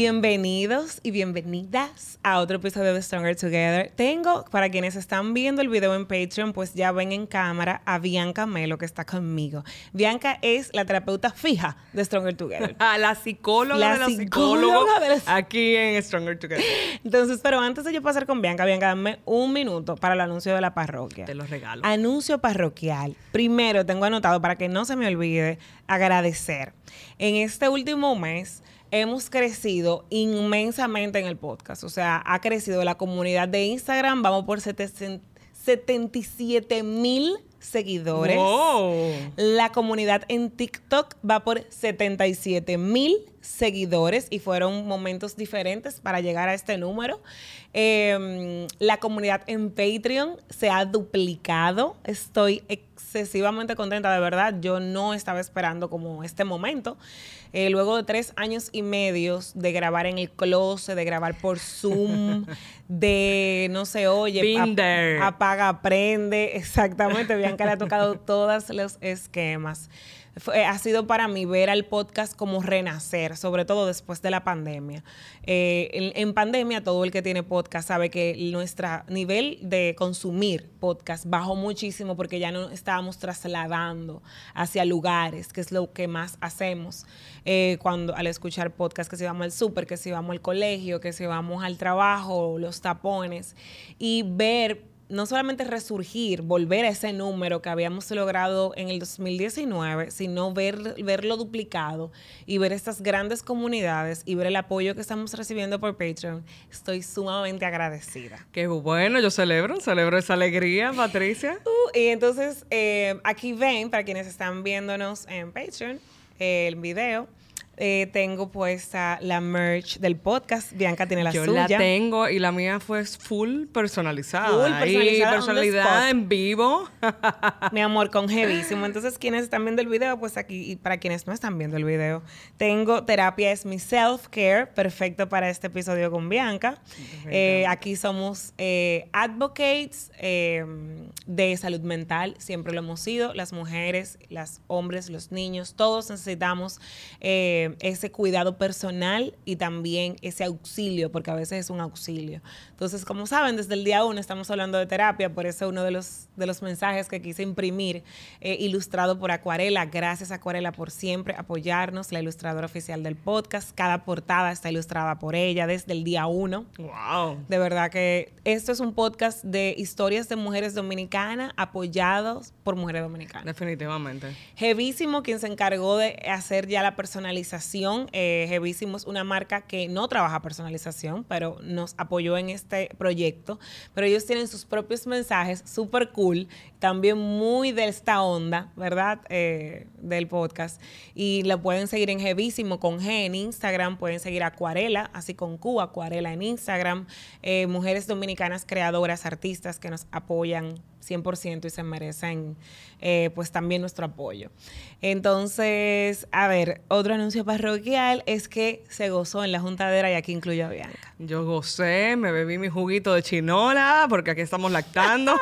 Bienvenidos y bienvenidas a otro episodio de Stronger Together. Tengo, para quienes están viendo el video en Patreon, pues ya ven en cámara a Bianca Melo, que está conmigo. Bianca es la terapeuta fija de Stronger Together. La psicóloga de los psicólogos aquí en Stronger Together. Entonces, pero antes de yo pasar con Bianca, dame un minuto para el anuncio de la parroquia. Te lo regalo. Anuncio parroquial. Primero, tengo anotado, para que no se me olvide, agradecer. En este último mes hemos crecido inmensamente en el podcast. O sea, ha crecido la comunidad de Instagram. Vamos por 77,000 seguidores. Wow. La comunidad en TikTok va por 77,000 seguidores y fueron momentos diferentes para llegar a este número. La comunidad en Patreon se ha duplicado. Estoy excesivamente contenta, de verdad. Yo no estaba esperando como este momento. Luego de 3 años y medio de grabar en el closet, de grabar por Zoom, de no se oye, apaga, aprende. Exactamente, Bianca le ha tocado todos los esquemas. Ha sido para mí ver al podcast como renacer, sobre todo después de la pandemia. En pandemia, todo el que tiene podcast sabe que nuestro nivel de consumir podcast bajó muchísimo porque ya no estábamos trasladando hacia lugares, que es lo que más hacemos cuando al escuchar podcast, que si vamos al súper, que si vamos al colegio, que si vamos al trabajo, los tapones, y ver no solamente resurgir, volver a ese número que habíamos logrado en el 2019, sino verlo duplicado y ver estas grandes comunidades y ver el apoyo que estamos recibiendo por Patreon. Estoy sumamente agradecida. Qué bueno, yo celebro esa alegría, Patricia. Y entonces, aquí ven, para quienes están viéndonos en Patreon, el video. Tengo puesta la merch del podcast. Bianca tiene la suya. Yo la tengo y la mía fue full personalizada. Personalidad en vivo. Mi amor, con jevísimo. Entonces, quienes están viendo el video, pues aquí, y para quienes no están viendo el video, tengo Terapia es mi self-care, perfecto para este episodio con Bianca. Aquí somos advocates de salud mental. Siempre lo hemos sido. Las mujeres, los hombres, los niños, todos necesitamos ese cuidado personal y también ese auxilio, porque a veces es un auxilio. Entonces, como saben, desde el día 1 estamos hablando de terapia, por eso uno de los mensajes que quise imprimir, ilustrado por Acuarela. Gracias, Acuarela, por siempre apoyarnos, la ilustradora oficial del podcast. Cada portada está ilustrada por ella desde el día 1. ¡Wow! De verdad que esto es un podcast de historias de mujeres dominicanas apoyados por mujeres dominicanas. Definitivamente. Jevísimo, quien se encargó de hacer ya la personalización. Jevísimo es una marca que no trabaja personalización, pero nos apoyó en este proyecto. Pero ellos tienen sus propios mensajes, súper cool, también muy de esta onda, ¿verdad? Del podcast. Y lo pueden seguir en Jevísimo con G en Instagram, pueden seguir a Acuarela, así con Q, Acuarela en Instagram. Mujeres dominicanas creadoras, artistas que nos apoyan 100% y se merecen pues también nuestro apoyo. Entonces, a ver, otro anuncio parroquial es que se gozó en la juntadera y aquí incluyo a Bianca. Yo gocé, me bebí mi juguito de chinola porque aquí estamos lactando.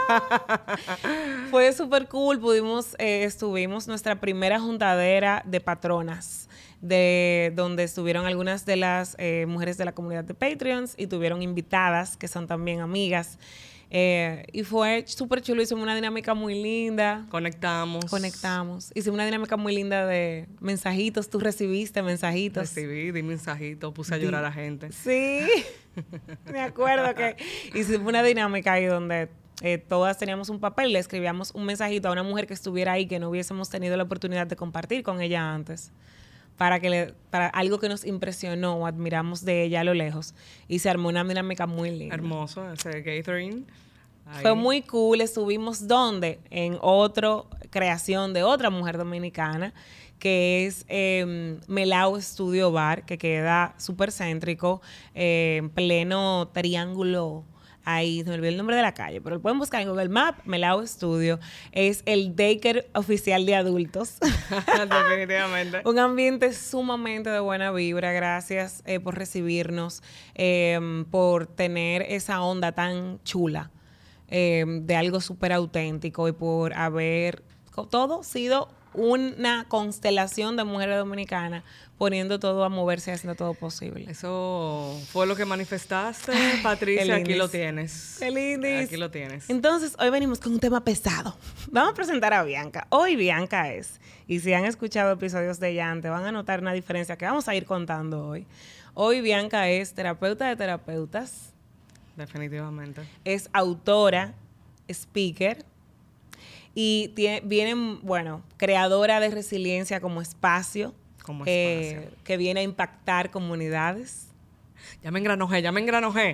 Fue súper cool, estuvimos nuestra primera juntadera de patronas, de donde estuvieron algunas de las mujeres de la comunidad de Patreons y tuvieron invitadas que son también amigas. Y fue súper chulo, hicimos una dinámica muy linda. Conectamos. Hicimos una dinámica muy linda de mensajitos. ¿Tú recibiste mensajitos? Recibí, di mensajitos, puse a llorar a gente. Sí, me acuerdo que hicimos una dinámica ahí donde todas teníamos un papel, le escribíamos un mensajito a una mujer que estuviera ahí que no hubiésemos tenido la oportunidad de compartir con ella antes. Para algo que nos impresionó o admiramos de ella a lo lejos. Y se armó una dinámica muy linda. Hermoso, ese gathering. Ahí. Fue muy cool. Estuvimos en otra creación de otra mujer dominicana, que es Melao Studio Bar, que queda súper céntrico, en pleno triángulo. Ahí se me olvidó el nombre de la calle, pero lo pueden buscar en Google Maps. Melao Studio es el daycare oficial de adultos. Definitivamente. Un ambiente sumamente de buena vibra. Gracias por recibirnos, por tener esa onda tan chula de algo súper auténtico y por haber todo sido una constelación de mujeres dominicanas poniendo todo a moverse y haciendo todo posible. Eso fue lo que manifestaste, Patricia. Aquí lo tienes. ¡Qué lindis! Aquí lo tienes. Entonces, hoy venimos con un tema pesado. Vamos a presentar a Bianca. Hoy Bianca es, y si han escuchado episodios de ella antes, van a notar una diferencia que vamos a ir contando hoy. Hoy Bianca es terapeuta de terapeutas. Definitivamente. Es autora, speaker, y creadora de Resiliencia como espacio. Que viene a impactar comunidades. Ya me engranojé.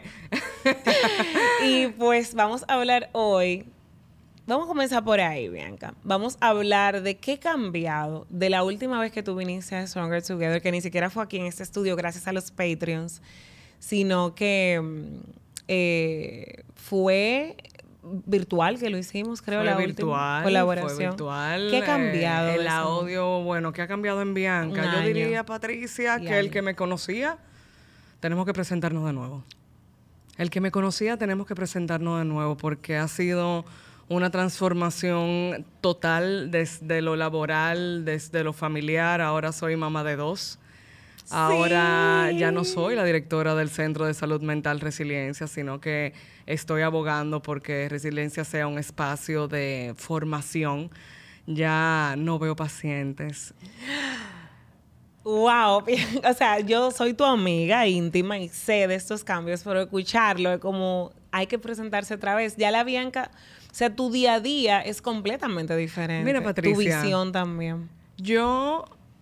Y pues vamos a hablar hoy. Vamos a comenzar por ahí, Bianca. Vamos a hablar de qué ha cambiado de la última vez que tú viniste a Stronger Together, que ni siquiera fue aquí en este estudio gracias a los Patreons, sino que fue virtual que lo hicimos, creo, la última colaboración. Fue virtual. ¿Qué ha cambiado? El audio, ¿qué ha cambiado en Bianca? Yo diría, Patricia, que el que me conocía, tenemos que presentarnos de nuevo. El que me conocía, tenemos que presentarnos de nuevo, porque ha sido una transformación total desde lo laboral, desde lo familiar. Ahora soy mamá de 2. Ahora ya no soy la directora del Centro de Salud Mental Resiliencia, sino que estoy abogando porque Resiliencia sea un espacio de formación. Ya no veo pacientes. Wow, o sea, yo soy tu amiga íntima y sé de estos cambios, pero escucharlo es como hay que presentarse otra vez. Ya la Bianca, o sea, tu día a día es completamente diferente. Mira, Patricia, tu visión también. Yo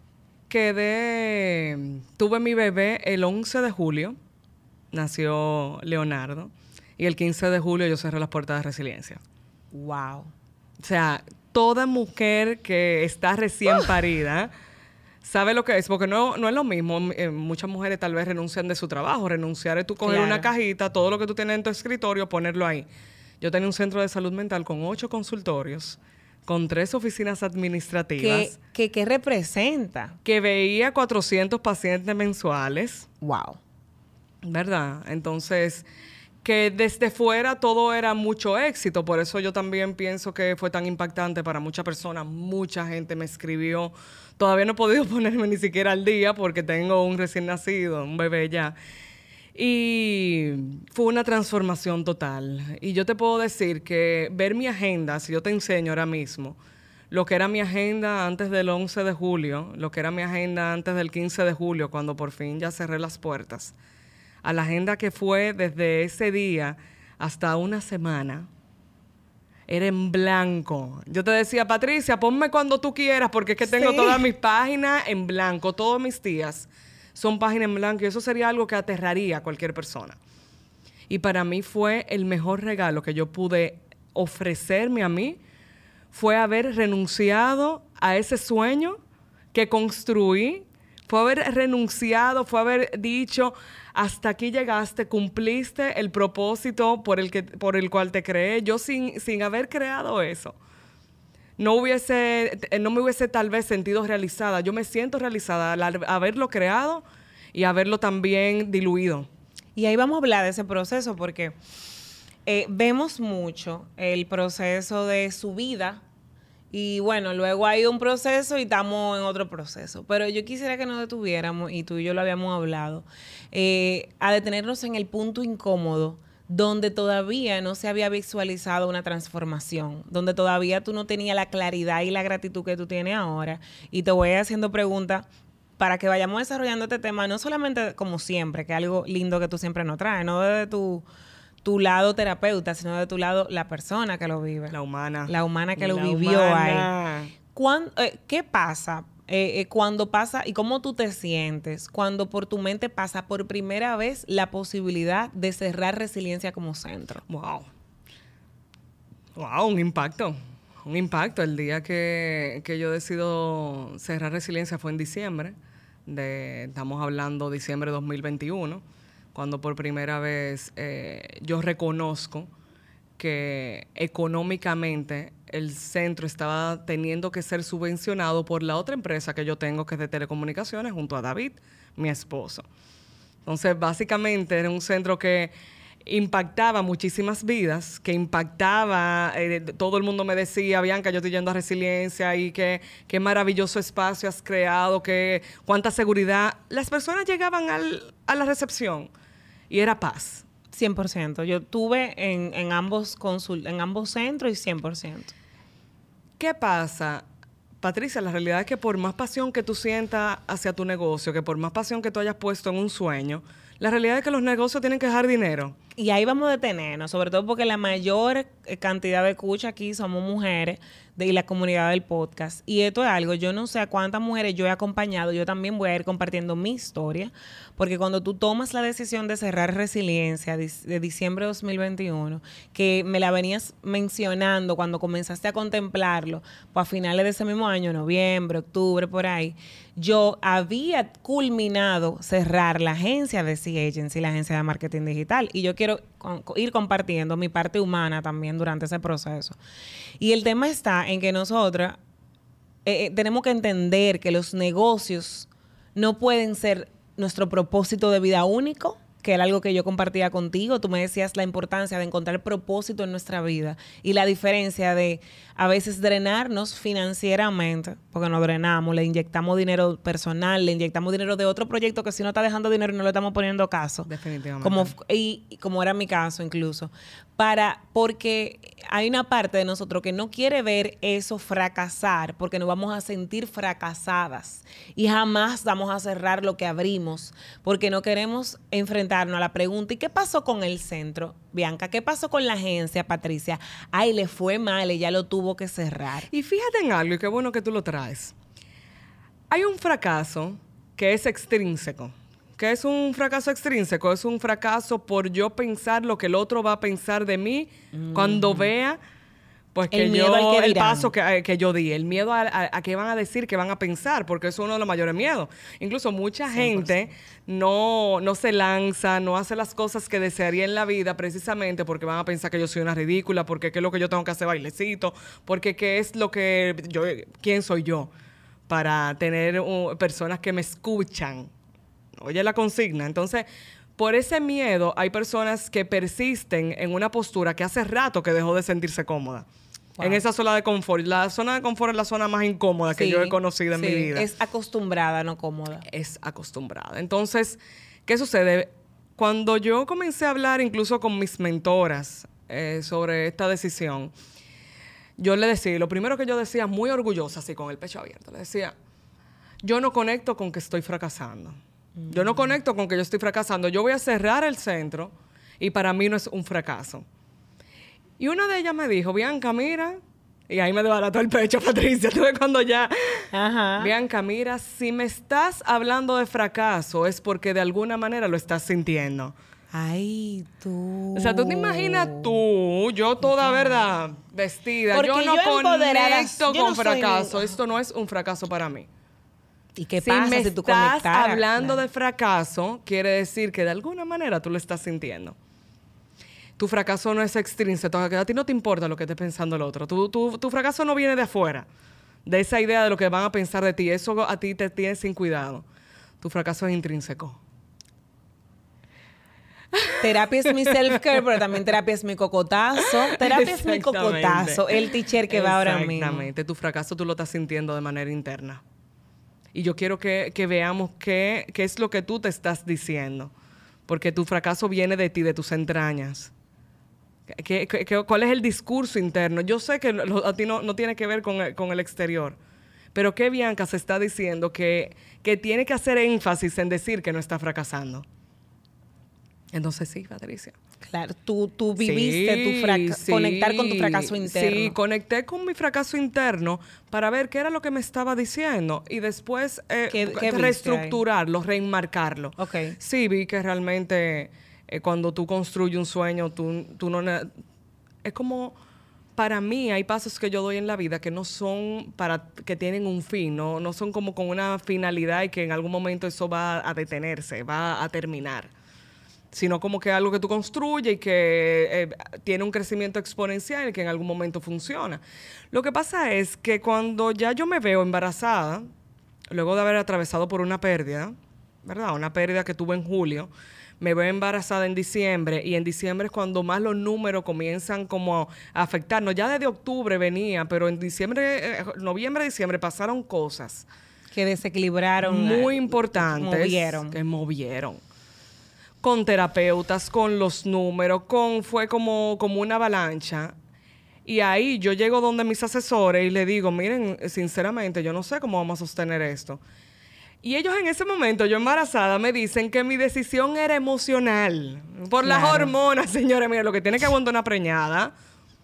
tuve mi bebé el 11 de julio, nació Leonardo, y el 15 de julio yo cerré las puertas de Resiliencia. Wow. O sea, toda mujer que está recién parida sabe lo que es, porque no es lo mismo. Muchas mujeres tal vez renuncian de su trabajo. Renunciar es tú coger una cajita, todo lo que tú tienes en tu escritorio, ponerlo ahí. Yo tenía un centro de salud mental con 8 consultorios, con 3 oficinas administrativas. ¿Qué representa? Que veía 400 pacientes mensuales. Wow. ¿Verdad? Entonces, que desde fuera todo era mucho éxito. Por eso yo también pienso que fue tan impactante para muchas personas. Mucha gente me escribió. Todavía no he podido ponerme ni siquiera al día porque tengo un recién nacido, un bebé ya. Y fue una transformación total. Y yo te puedo decir que ver mi agenda, si yo te enseño ahora mismo, lo que era mi agenda antes del 11 de julio, lo que era mi agenda antes del 15 de julio, cuando por fin ya cerré las puertas, a la agenda que fue desde ese día hasta una semana, era en blanco. Yo te decía, Patricia, ponme cuando tú quieras, porque es que tengo todas mis páginas en blanco, todos mis días son páginas en blanco, y eso sería algo que aterraría a cualquier persona. Y para mí fue el mejor regalo que yo pude ofrecerme a mí, fue haber renunciado a ese sueño que construí, fue haber renunciado, fue haber dicho, hasta aquí llegaste, cumpliste el propósito por el cual te creé. Yo sin haber creado eso, no me hubiese tal vez sentido realizada. Yo me siento realizada al haberlo creado y haberlo también diluido. Y ahí vamos a hablar de ese proceso porque vemos mucho el proceso de su vida y bueno, luego hay un proceso y estamos en otro proceso. Pero yo quisiera que nos detuviéramos, y tú y yo lo habíamos hablado, a detenernos en el punto incómodo donde todavía no se había visualizado una transformación, donde todavía tú no tenías la claridad y la gratitud que tú tienes ahora. Y te voy haciendo preguntas para que vayamos desarrollando este tema, no solamente como siempre, que es algo lindo que tú siempre nos traes, no desde tu lado terapeuta, sino de tu lado la persona que lo vive. La humana. La humana que lo vivió ahí. ¿Qué pasa cuando pasa y cómo tú te sientes cuando por tu mente pasa por primera vez la posibilidad de cerrar Resiliencia como centro? Wow, un impacto. Un impacto. El día que yo decido cerrar Resiliencia fue en diciembre. Estamos hablando diciembre de 2021, cuando por primera vez yo reconozco que económicamente el centro estaba teniendo que ser subvencionado por la otra empresa que yo tengo, que es de telecomunicaciones, junto a David, mi esposo. Entonces, básicamente era un centro que impactaba muchísimas vidas, que impactaba, todo el mundo me decía, Bianca, yo estoy yendo a Resiliencia y qué maravilloso espacio has creado, cuánta seguridad. Las personas llegaban a la recepción y era paz. 100%. Yo tuve en ambos centros y 100%. ¿Qué pasa? Patricia, la realidad es que por más pasión que tú sientas hacia tu negocio, que por más pasión que tú hayas puesto en un sueño, la realidad es que los negocios tienen que dejar dinero. Y ahí vamos a detenernos, sobre todo porque la mayor cantidad de escucha aquí somos mujeres y la comunidad del podcast. Y esto es algo, yo no sé a cuántas mujeres yo he acompañado, yo también voy a ir compartiendo mi historia, porque cuando tú tomas la decisión de cerrar Resiliencia de diciembre de 2021, que me la venías mencionando cuando comenzaste a contemplarlo, pues a finales de ese mismo año, noviembre, octubre, por ahí, yo había culminado cerrar la agencia de Sea Agency, la agencia de marketing digital, y yo quiero ir compartiendo mi parte humana también durante ese proceso. Y el tema está en que nosotras tenemos que entender que los negocios no pueden ser nuestro propósito de vida único, que era algo que yo compartía contigo. Tú me decías la importancia de encontrar propósito en nuestra vida y la diferencia de a veces drenarnos financieramente, porque nos drenamos, le inyectamos dinero personal, le inyectamos dinero de otro proyecto que si no está dejando dinero y no le estamos poniendo caso. Definitivamente. Como era mi caso incluso. Porque hay una parte de nosotros que no quiere ver eso fracasar, porque nos vamos a sentir fracasadas y jamás vamos a cerrar lo que abrimos, porque no queremos enfrentarnos a la pregunta, ¿y qué pasó con el centro, Bianca? ¿Qué pasó con la agencia, Patricia? Ay, le fue mal, ella lo tuvo que cerrar. Y fíjate en algo, y qué bueno que tú lo traes. Hay un fracaso que es extrínseco. ¿Qué es un fracaso extrínseco? Es un fracaso por yo pensar lo que el otro va a pensar de mí cuando vea pues que el paso que yo di, el miedo a qué van a decir, qué van a pensar, porque eso es uno de los mayores miedos. Incluso mucha 100%. Gente no se lanza, no hace las cosas que desearía en la vida precisamente porque van a pensar que yo soy una ridícula, porque qué es lo que yo tengo que hacer bailecito, porque qué es lo que quién soy yo para tener personas que me escuchan. Oye la consigna. Entonces, por ese miedo hay personas que persisten en una postura que hace rato que dejó de sentirse cómoda. Wow. En esa zona de confort. La zona de confort es la zona más incómoda que yo he conocido en mi vida. Es acostumbrada, no cómoda. Es acostumbrada. Entonces, ¿qué sucede? Cuando yo comencé a hablar incluso con mis mentoras sobre esta decisión, yo le decía, lo primero que yo decía, muy orgullosa, así con el pecho abierto, le decía, yo no conecto con que estoy fracasando. Yo no conecto con que yo estoy fracasando. Yo voy a cerrar el centro y para mí no es un fracaso. Y una de ellas me dijo, Bianca, mira, y ahí me desbarató el pecho, Patricia, tú ves cuando ya... Ajá. Bianca, mira, si me estás hablando de fracaso es porque de alguna manera lo estás sintiendo. Ay, tú. O sea, tú te imaginas yo toda, ¿verdad? Vestida. Porque yo no conecto con fracaso. Esto no es un fracaso para mí. ¿Y qué pasa si tú conectaras? Si estás hablando de fracaso, quiere decir que de alguna manera tú lo estás sintiendo. Tu fracaso no es extrínseco. A ti no te importa lo que esté pensando el otro. Tu fracaso no viene de afuera, de esa idea de lo que van a pensar de ti. Eso a ti te tiene sin cuidado. Tu fracaso es intrínseco. Terapia es mi self-care, pero también terapia es mi cocotazo. Terapia es mi cocotazo. El teacher que va ahora mismo. Exactamente. Tu fracaso tú lo estás sintiendo de manera interna. Y yo quiero que veamos qué es lo que tú te estás diciendo. Porque tu fracaso viene de ti, de tus entrañas. ¿Cuál es el discurso interno? Yo sé que a ti no tiene que ver con el exterior. Pero ¿qué Bianca se está diciendo que tiene que hacer énfasis en decir que no está fracasando? Entonces sí, Patricia. Claro, tú viviste conectar con tu fracaso interno. Sí, conecté con mi fracaso interno para ver qué era lo que me estaba diciendo y después ¿Qué reestructurarlo, reenmarcarlo. Okay. Sí, vi que realmente cuando tú construyes un sueño, tú no... Es como... Para mí hay pasos que yo doy en la vida que no son que tienen un fin, no son como con una finalidad y que en algún momento eso va a detenerse, va a terminar. Sino como que algo que tú construyes y que tiene un crecimiento exponencial y que en algún momento funciona. Lo que pasa es que cuando ya yo me veo embarazada, luego de haber atravesado por una pérdida, ¿verdad? Una pérdida que tuve en julio, me veo embarazada en diciembre y en diciembre es cuando más los números comienzan como a afectarnos. Ya desde octubre venía, pero en diciembre, noviembre, diciembre pasaron cosas que desequilibraron. Muy importantes. Que movieron. Con terapeutas, con los números, fue como una avalancha. Y ahí yo llego donde mis asesores y le digo, miren, sinceramente, yo no sé cómo vamos a sostener esto. Y ellos en ese momento, yo embarazada, me dicen que mi decisión era emocional. Por las hormonas, señores. Mira, lo que tiene que aguantar una preñada.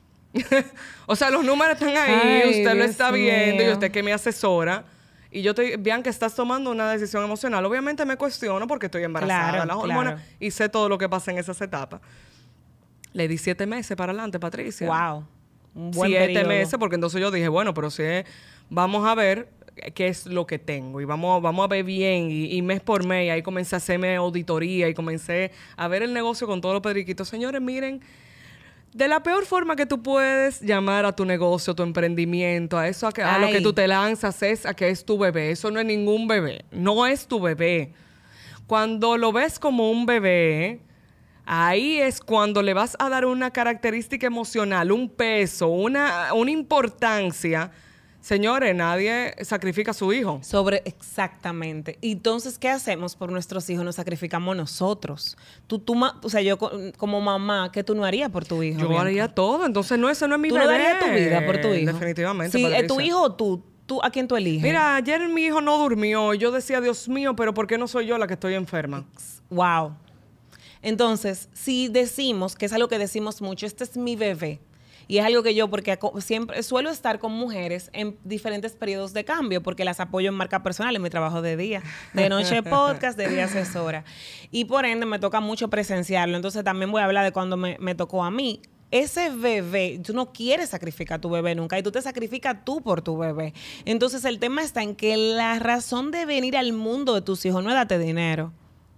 O sea, los números están ahí, usted lo está viendo y usted que me asesora. Y yo estoy, Bianca, estás tomando una decisión emocional. Obviamente me cuestiono porque estoy embarazada, las hormonas, y sé todo lo que pasa en esas etapas. Le di 7 meses para adelante, Patricia. Wow. Un buen 7 meses, porque entonces yo dije, bueno, pero si vamos a ver qué es lo que tengo y vamos a ver bien y mes por mes. Y ahí comencé a hacerme auditoría y comencé a ver el negocio con todos los pedriquitos. Señores, miren, de la peor forma que tú puedes llamar a tu negocio, tu emprendimiento, a eso, a lo que tú te lanzas, es a que es tu bebé. Eso no es ningún bebé. No es tu bebé. Cuando lo ves como un bebé, ahí es cuando le vas a dar una característica emocional, un peso, una importancia. Señores, nadie sacrifica a su hijo. Exactamente. Y entonces, ¿qué hacemos por nuestros hijos? Nos sacrificamos nosotros. O sea, yo como mamá, ¿qué tú no harías por tu hijo? Yo haría todo. Entonces, eso no es mi bebé. ¿Tú no darías tu vida por tu hijo? Definitivamente. Sí, tu hijo o tú, ¿a quién tú eliges? Mira, ayer mi hijo no durmió. Yo decía, Dios mío, pero ¿por qué no soy yo la que estoy enferma? Wow. Entonces, si decimos, que es algo que decimos mucho, este es mi bebé. Y es algo que yo, porque siempre suelo estar con mujeres en diferentes periodos de cambio, porque las apoyo en marca personal, en mi trabajo de día, de noche podcast, de día asesora. Y por ende me toca mucho presenciarlo. Entonces también voy a hablar de cuando me tocó a mí. Ese bebé, tú no quieres sacrificar a tu bebé nunca y tú te sacrificas tú por tu bebé. Entonces el tema está en que la razón de venir al mundo de tus hijos no es darte dinero.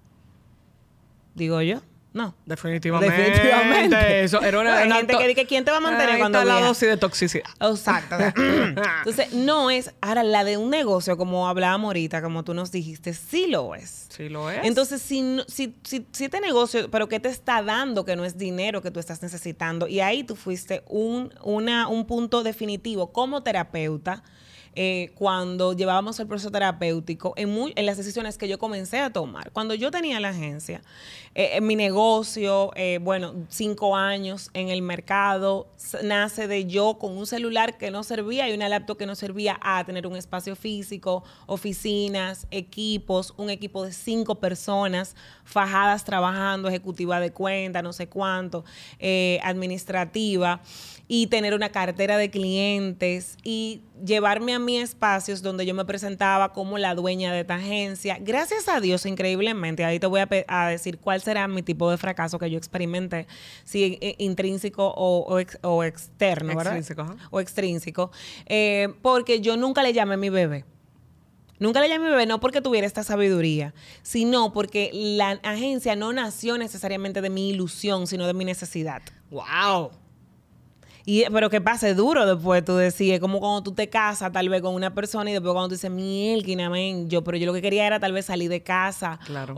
Digo yo. No. Definitivamente. Eso era hay gente que dice, ¿quién te va a mantener cuando está la dosis de toxicidad? Exacto. Entonces, no es... Ahora, la de un negocio, como hablábamos ahorita, como tú nos dijiste, sí lo es. Sí lo es. Entonces, si este negocio, pero ¿qué te está dando que no es dinero que tú estás necesitando? Y ahí tú fuiste un punto definitivo como terapeuta, cuando llevábamos el proceso terapéutico en las decisiones que yo comencé a tomar. Cuando yo tenía la agencia, en mi negocio, 5 años en el mercado, nace de yo con un celular que no servía y una laptop que no servía a tener un espacio físico, oficinas, equipos, un equipo de 5 personas fajadas trabajando, ejecutiva de cuenta, no sé cuánto, administrativa, y tener una cartera de clientes y llevarme a mí espacios donde yo me presentaba como la dueña de esta agencia. Gracias a Dios, increíblemente, ahí te voy a decir cuál será mi tipo de fracaso que yo experimenté, si intrínseco o externo, ¿verdad? Extrínseco, ajá. O extrínseco, porque yo nunca le llamé mi bebé. Nunca le llamé mi bebé, no porque tuviera esta sabiduría, sino porque la agencia no nació necesariamente de mi ilusión, sino de mi necesidad. ¡Wow! Pero que pase duro después, tú decías, como cuando tú te casas tal vez con una persona y después cuando tú dices, mielquina, pero yo lo que quería era tal vez salir de casa. Claro.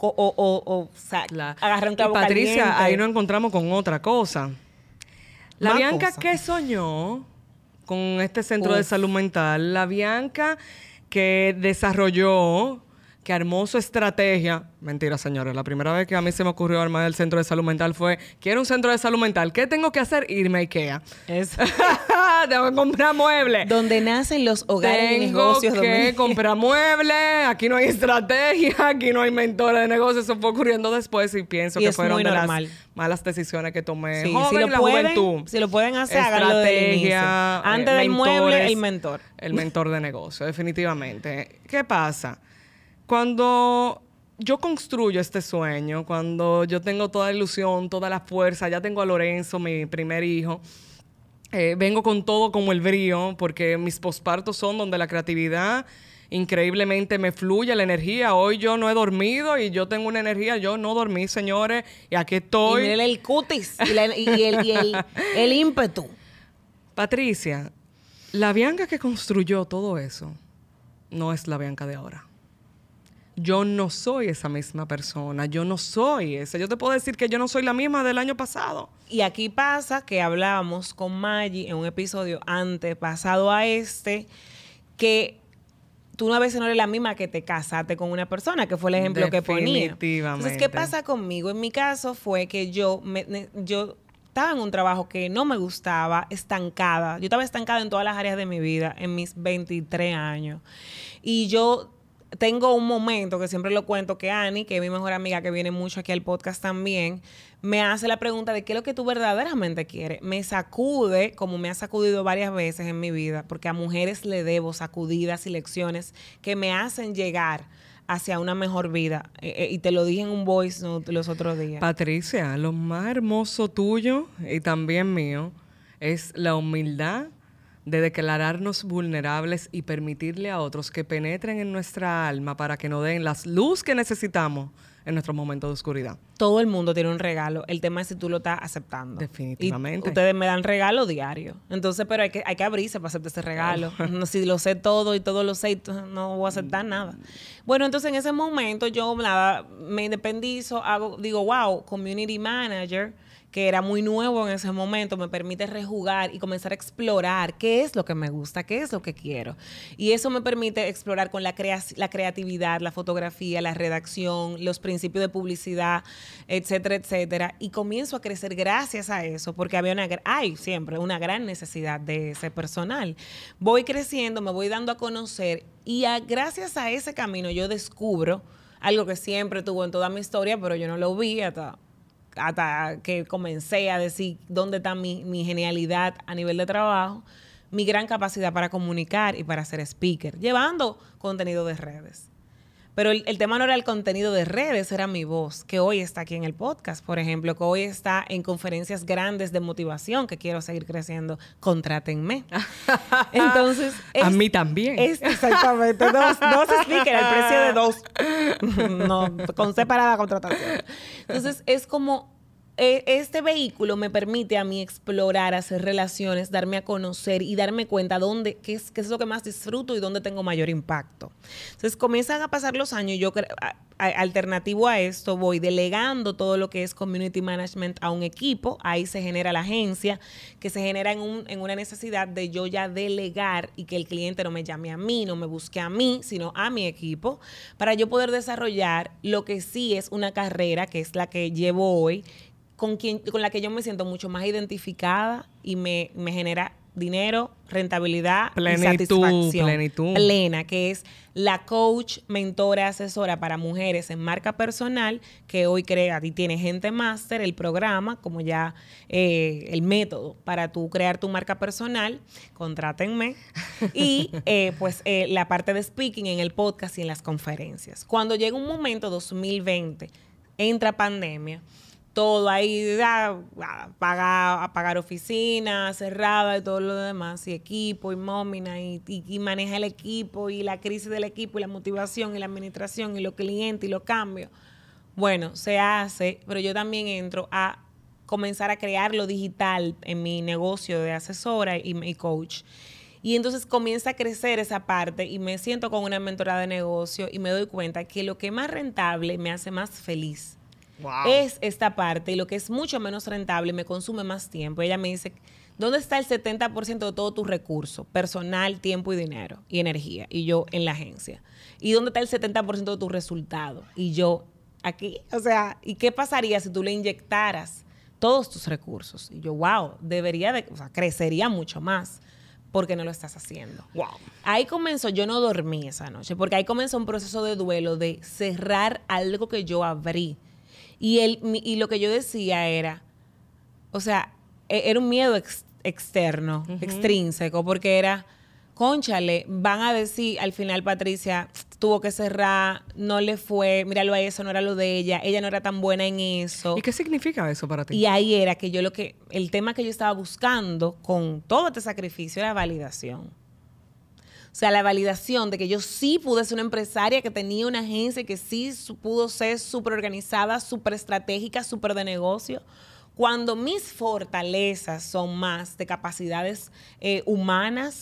O agarrar un clavo y Patricia, caliente. ahí nos encontramos con otra cosa. La Más Bianca cosa. que soñó con este centro de salud mental, la Bianca que desarrolló, que armó su estrategia. Mentira, señores. La primera vez que a mí se me ocurrió armar el centro de salud mental fue, quiero un centro de salud mental. ¿Qué tengo que hacer? Irme a IKEA. Tengo que comprar muebles. Donde nacen los hogares y negocios. Tengo que comprar muebles. Aquí no hay estrategia. Aquí no hay mentora de negocios. Eso fue ocurriendo después y pienso que fueron de las malas decisiones que tomé. Sí, Joven, la juventud. Si lo pueden hacer, háganlo del inicio. Antes del mueble, el mentor. El mentor de negocio, definitivamente. ¿Qué pasa? Cuando yo construyo este sueño, cuando yo tengo toda la ilusión, toda la fuerza, ya tengo a Lorenzo, mi primer hijo, vengo con todo como el brío, porque mis pospartos son donde la creatividad increíblemente me fluye, la energía. Hoy yo no he dormido y yo tengo una energía, yo no dormí, señores, y aquí estoy. Y miren el cutis y el ímpetu. Patricia, la Bianca que construyó todo eso no es la Bianca de ahora. yo no soy esa misma persona, yo no soy esa. Yo te puedo decir que yo no soy la misma del año pasado. Y aquí pasa que hablamos con Maggie en un episodio antepasado a que tú a veces no eres la misma que te casaste con una persona, que fue el ejemplo que ponía. Definitivamente. Entonces, ¿qué pasa conmigo? En mi caso fue que yo estaba en un trabajo que no me gustaba, estancada. Yo estaba estancada en todas las áreas de mi vida, en mis 23 años. Y yo tengo un momento que siempre lo cuento, que Annie, que es mi mejor amiga, que viene mucho aquí al podcast también, me hace la pregunta de qué es lo que tú verdaderamente quieres. Me sacude, como me ha sacudido varias veces en mi vida, porque a mujeres le debo sacudidas y lecciones que me hacen llegar hacia una mejor vida. Y te lo dije en un voice note los otros días. Patricia, lo más hermoso tuyo y también mío es la humildad de declararnos vulnerables y permitirle a otros que penetren en nuestra alma para que nos den la luz que necesitamos en nuestros momentos de oscuridad. Todo el mundo tiene un regalo. El tema es si tú lo estás aceptando. Definitivamente. Y ustedes me dan regalo diario. Entonces, pero hay que abrirse para aceptar ese regalo. No, si lo sé todo y todo lo sé, no voy a aceptar nada. Bueno, entonces en ese momento yo me independizo, digo, wow, community manager, que era muy nuevo en ese momento, me permite rejugar y comenzar a explorar qué es lo que me gusta, qué es lo que quiero. Y eso me permite explorar con la creatividad, la fotografía, la redacción, los principios de publicidad, etcétera, etcétera. Y comienzo a crecer gracias a eso, porque hay siempre una gran necesidad de ese personal. Voy creciendo, me voy dando a conocer y gracias a ese camino yo descubro algo que siempre tuvo en toda mi historia, pero yo no lo vi hasta que comencé a decir dónde está mi genialidad a nivel de trabajo, mi gran capacidad para comunicar y para ser speaker, llevando contenido de redes. Pero el tema no era el contenido de redes, era mi voz, que hoy está aquí en el podcast, por ejemplo, que hoy está en conferencias grandes de motivación, que quiero seguir creciendo. Contrátenme. Entonces... a mí también. Exactamente. Dos speakers, al precio de 2. No, con separada contratación. Entonces, es como... Este vehículo me permite a mí explorar, hacer relaciones, darme a conocer y darme cuenta qué es lo que más disfruto y dónde tengo mayor impacto. Entonces comienzan a pasar los años y yo, alternativo a esto, voy delegando todo lo que es community management a un equipo. Ahí se genera la agencia, que se genera en una necesidad de yo ya delegar y que el cliente no me llame a mí, no me busque a mí, sino a mi equipo, para yo poder desarrollar lo que sí es una carrera, que es la que llevo hoy, con la que yo me siento mucho más identificada y me genera dinero, rentabilidad y satisfacción plena, que es la coach, mentora, asesora para mujeres en marca personal, que hoy crea y tiene Gente Máster, el programa, como ya el método para tú crear tu marca personal. Contrátenme. Y la parte de speaking en el podcast y en las conferencias. Cuando llega un momento, 2020, entra pandemia, todo ahí, pagar oficinas cerradas y todo lo demás, y equipo y nómina, y maneja el equipo, y la crisis del equipo, y la motivación, y la administración, y los clientes, y los cambios. Bueno, se hace, pero yo también entro a comenzar a crear lo digital en mi negocio de asesora y mi coach. Y entonces comienza a crecer esa parte y me siento con una mentora de negocio y me doy cuenta que lo que es más rentable me hace más feliz. Wow. Es esta parte, y lo que es mucho menos rentable me consume más tiempo. Ella me dice, ¿dónde está el 70% de todo tu recurso? Personal, tiempo y dinero y energía. Y yo en la agencia. ¿Y dónde está el 70% de tu resultado? Y yo aquí. O sea, ¿y qué pasaría si tú le inyectaras todos tus recursos? Y yo, wow, crecería mucho más. Porque no lo estás haciendo. Wow. Ahí comenzó, yo no dormí esa noche, porque ahí comenzó un proceso de duelo, de cerrar algo que yo abrí. Y lo que yo decía era, o sea, era un miedo externo, extrínseco, porque era, cónchale, van a decir al final, Patricia tuvo que cerrar, no le fue, míralo a eso, no era lo de ella no era tan buena en eso. ¿Y qué significa eso para ti? Y ahí era que el tema que yo estaba buscando con todo este sacrificio era validación. O sea, la validación de que yo sí pude ser una empresaria, que tenía una agencia, que sí pudo ser súper organizada, súper estratégica, súper de negocio. Cuando mis fortalezas son más de capacidades humanas,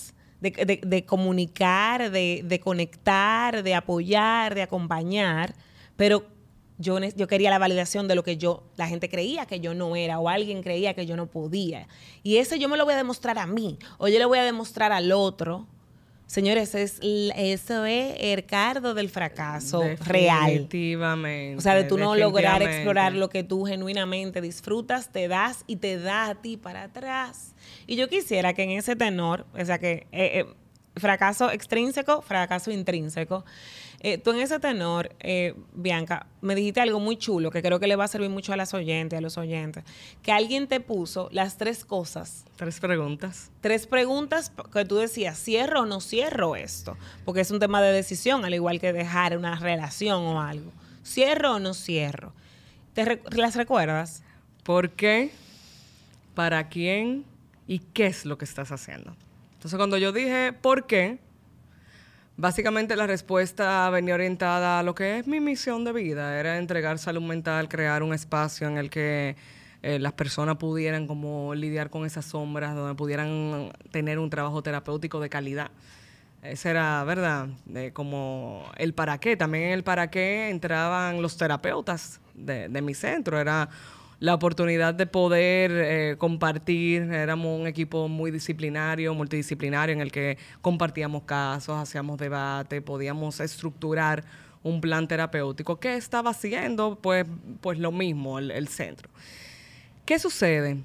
de comunicar, de conectar, de apoyar, de acompañar, pero yo quería la validación de lo que la gente creía que yo no era o alguien creía que yo no podía. Y eso yo me lo voy a demostrar a mí o yo le voy a demostrar al otro. Señores, eso es el cardo del fracaso real. Definitivamente. O sea, de tú no lograr explorar lo que tú genuinamente disfrutas, te das y te da a ti para atrás. Y yo quisiera que en ese tenor, o sea, que fracaso extrínseco, fracaso intrínseco, tú en ese tenor, Bianca, me dijiste algo muy chulo que creo que le va a servir mucho a las oyentes, a los oyentes, que alguien te puso las 3 cosas. 3 preguntas. 3 preguntas que tú decías, ¿cierro o no cierro esto? Porque es un tema de decisión, al igual que dejar una relación o algo. ¿Cierro o no cierro? ¿Las recuerdas? ¿Por qué? ¿Para quién? ¿Y qué es lo que estás haciendo? Entonces, cuando yo dije ¿por qué? Básicamente la respuesta venía orientada a lo que es mi misión de vida. Era entregar salud mental, crear un espacio en el que las personas pudieran como lidiar con esas sombras, donde pudieran tener un trabajo terapéutico de calidad. Ese era, ¿verdad? Como el para qué. También en el para qué entraban los terapeutas de mi centro. Era la oportunidad de poder compartir. Éramos un equipo muy disciplinario, multidisciplinario, en el que compartíamos casos, hacíamos debate, podíamos estructurar un plan terapéutico. ¿Qué estaba haciendo? Pues lo mismo, el centro. ¿Qué sucede?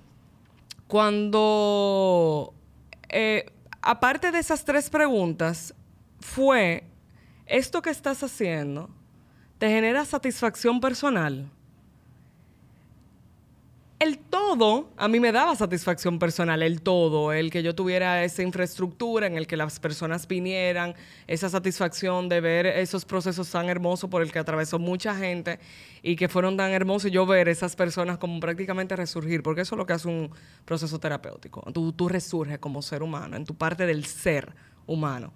Cuando, aparte de esas 3 preguntas, fue, ¿esto que estás haciendo te genera satisfacción personal? El todo, a mí me daba satisfacción personal, el todo, el que yo tuviera esa infraestructura en el que las personas vinieran, esa satisfacción de ver esos procesos tan hermosos por el que atravesó mucha gente y que fueron tan hermosos, yo ver esas personas como prácticamente resurgir, porque eso es lo que hace un proceso terapéutico. Tú resurges como ser humano, en tu parte del ser humano.